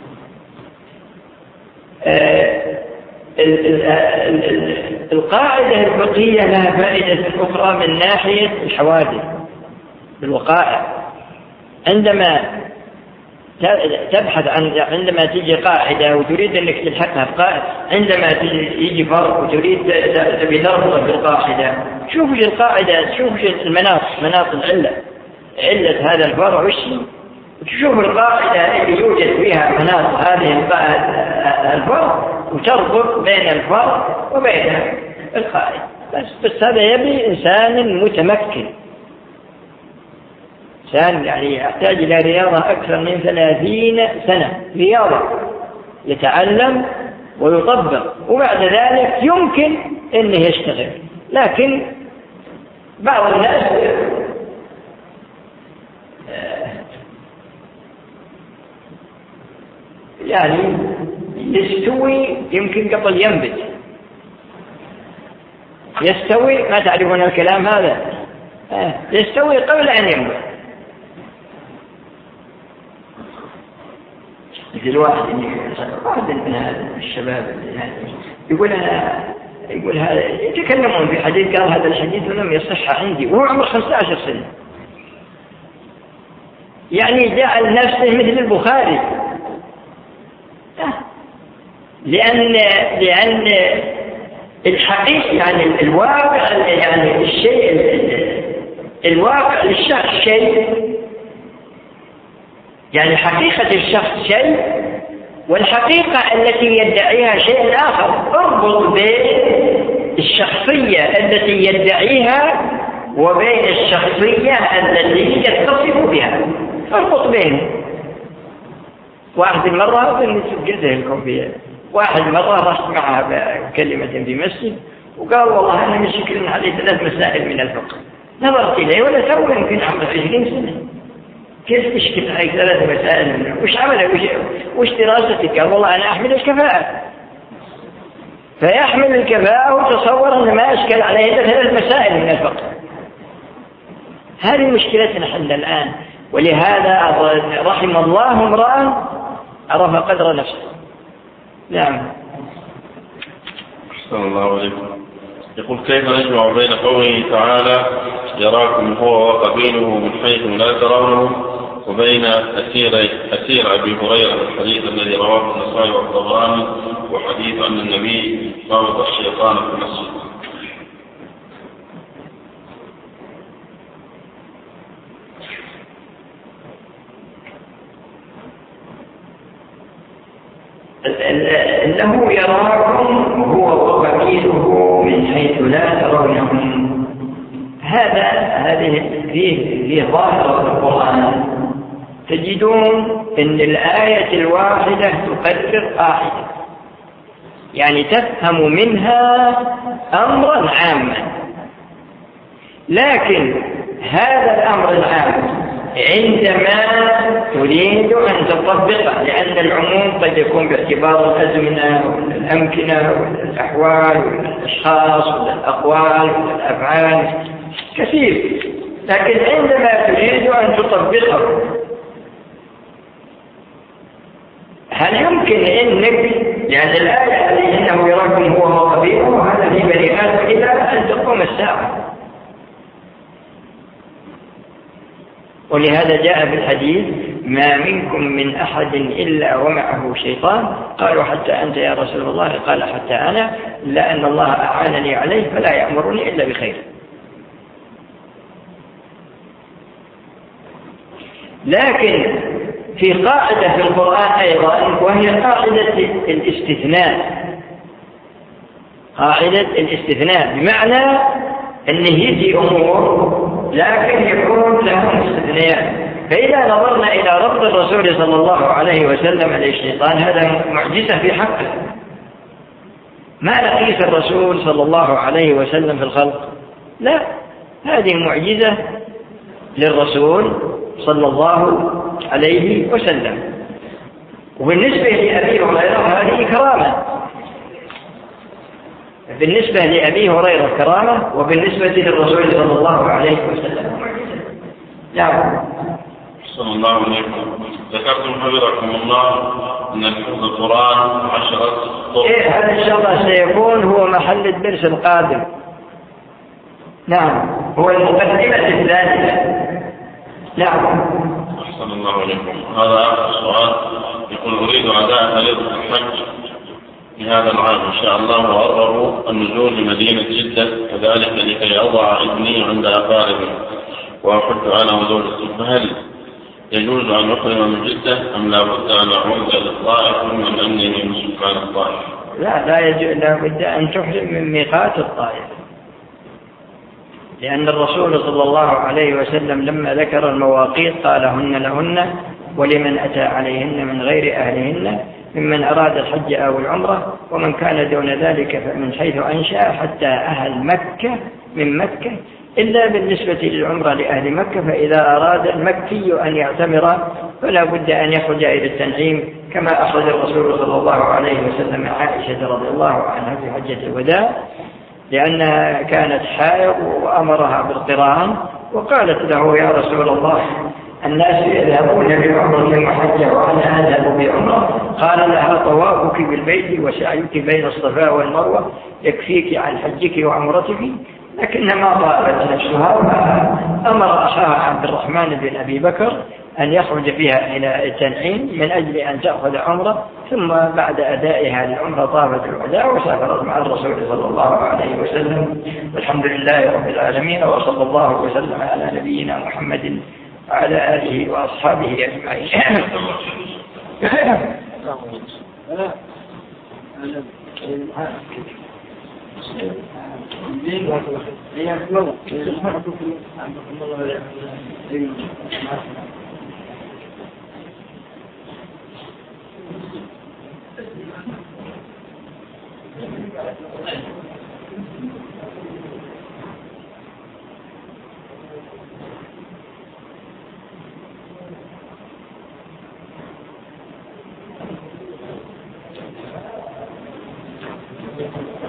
القاعدة الفقهية لها فائدة أخرى من ناحية الحوادث بالوقائع. عندما تبحث عندما تيجي قاعدة وتريد أنك تلحقها بقاعدة، عندما يجي فرق وتريد تبي تربطها بالقاعدة، شوف القاعدة، شوف مناط العلة، علة هذا الفرع وش، وتشوف القاعدة اللي يوجد فيها مناط هذه الفرع وتربط بين الفرع وبين القاعدة. بس هذا يبي إنسان متمكن، إنسان يعني يحتاج إلى رياضة أكثر من 30 سنة، رياضة يتعلم ويطبق، وبعد ذلك يمكن أنه يشتغل. لكن بعض الناس يعني يستوي يمكن قبل ينبت، يستوي، ما تعرفون الكلام هذا، يستوي قبل أن ينبت. مثل واحد من هذا الشباب يعني يقول هذا، يتكلمون في حديث، قال هذا الحديث لم يصح عندي وهو عمره 15 سنة، يعني جعل نفسه مثل البخاري، لأن الحقيقة يعني الواقع، يعني الشيء الواقع للشخص شيء، يعني حقيقة الشخص شيء، والحقيقة التي يدعيها شيء آخر. اربط بين الشخصية التي يدعيها وبين الشخصية التي يتصف بها، اربط بينهم. واحد مرة قلت لكم فيها، واحد مرة رحت معها بكلمة في مسجد وقال والله أنا مشكل علي 3 مسائل من الفقه. نظرت إليه ولا تو يمكن عمره 20 سنة، كيف تشكل عليك 3 مسائل منه؟ وش عمله؟ وش دراستك؟ قال والله أنا أحمل الكفاءة. فيحمل الكفاءة وتصور أن ما أشكل عليه 3 مسائل من الفقه. هذه مشكلتنا حل الآن، ولهذا رحم الله امرأ عرف قدر نفسه. نعم. أحسن الله عليكم. يقول كيف نجمع بين قوله تعالى يراكم هو وقبيله من حيث لا ترونه، وبين أسير أبي هريرة الحديث الذي رواه النسائي والطبراني، وحديث أن النبي رابط الشيطان في المسجد؟ إنه يراكم هو وقبيله من حيث لا ترونهم، هذه فيه ظاهرة القرآن. تجدون أن الآية الواحدة تقرر قاعدة، يعني تفهم منها أمرا عاما، لكن هذا الأمر العام عندما تريد أن تطبقه، لأن العموم قد يكون باعتبار الأزمنة والأمكنة والأحوال والأشخاص والأقوال والأفعال كثير، لكن عندما تريد أن تطبقه هل يمكن أنك، يعني الآية هذه إنه يراكم هو وقبيله، هذا في بني آدم إلى أن تقوم الساعة. ولهذا جاء في الحديث ما منكم من أحد إلا ومعه شيطان، قالوا حتى أنت يا رسول الله؟ قال حتى أنا، إلا أن الله أعانني عليه فلا يأمرني إلا بخير. لكن في قاعدة في القرآن أيضا، وهي قاعدة الاستثناء، قاعدة الاستثناء بمعنى أن يجي أمور لكن يكون لهم استثناء. فإذا نظرنا إلى ربط الرسول صلى الله عليه وسلم على الشيطان، هذا معجزة في حقه. ما نقيس الرسول صلى الله عليه وسلم في الخلق؟ لا، هذه معجزة للرسول صلى الله عليه وسلم. وبالنسبة لأبي هريرة هذه كرامة، بالنسبة لأبي هريرة كرامة، وبالنسبة للرسول صلى الله عليه وسلم. نعم. صلى الله عليكم. ذكرتم حفظكم الله أن حفظ القرآن 10 طرق. هذا إن شاء الله سيكون هو محل الدرس القادم. نعم، هو المقدمة الثالثة. نعم. أحسن الله عليكم. هذا آخر سؤال. يقول أريد أداء فريضة الحج في هذا العام إن شاء الله، وأرغب النزول لمدينة جدة كذلك لكي أضع ابني عند أقاربي وأحج أنا وزوجتي، فهل يجوز أن أحرم من جدة أم لا بد أن أعود إلى الطائف من أنني من سكان الطائف؟ لا يجوز، لا بد أن تحرم من ميقات الطائف. لأن الرسول صلى الله عليه وسلم لما ذكر المواقيت قال هن لهن ولمن أتى عليهن من غير أهلهن ممن أراد الحج أو العمرة، ومن كان دون ذلك فمن حيث أنشأ حتى أهل مكة من مكة، إلا بالنسبة للعمرة لأهل مكة، فإذا أراد المكي أن يعتمر فلا بد أن يخرج إلى التنعيم، كما أخرج الرسول صلى الله عليه وسلم عائشة رضي الله عنها في حجة الوداع لأنها كانت حائض وأمرها بالقران، وقالت له يا رسول الله الناس يذهبون بعمرة وحجة وأنا أذهب بعمرة، قال لها طوافك بالبيت وسعيك بين الصفا والمروة يكفيك عن حجك وعمرتك، لكنما طالت نفسها فأمر أخاها عبد الرحمن بن أبي بكر أن يخرج بها إلى التنعيم من أجل أن تأخذ عمرة، ثم بعد أدائها للعمرة طافت الوداع وسافرت مع الرسول صلى الله عليه وسلم. والحمد لله رب العالمين، وصلى الله وسلم على نبينا محمد وعلى آله وأصحابه أجمعين. Thank you.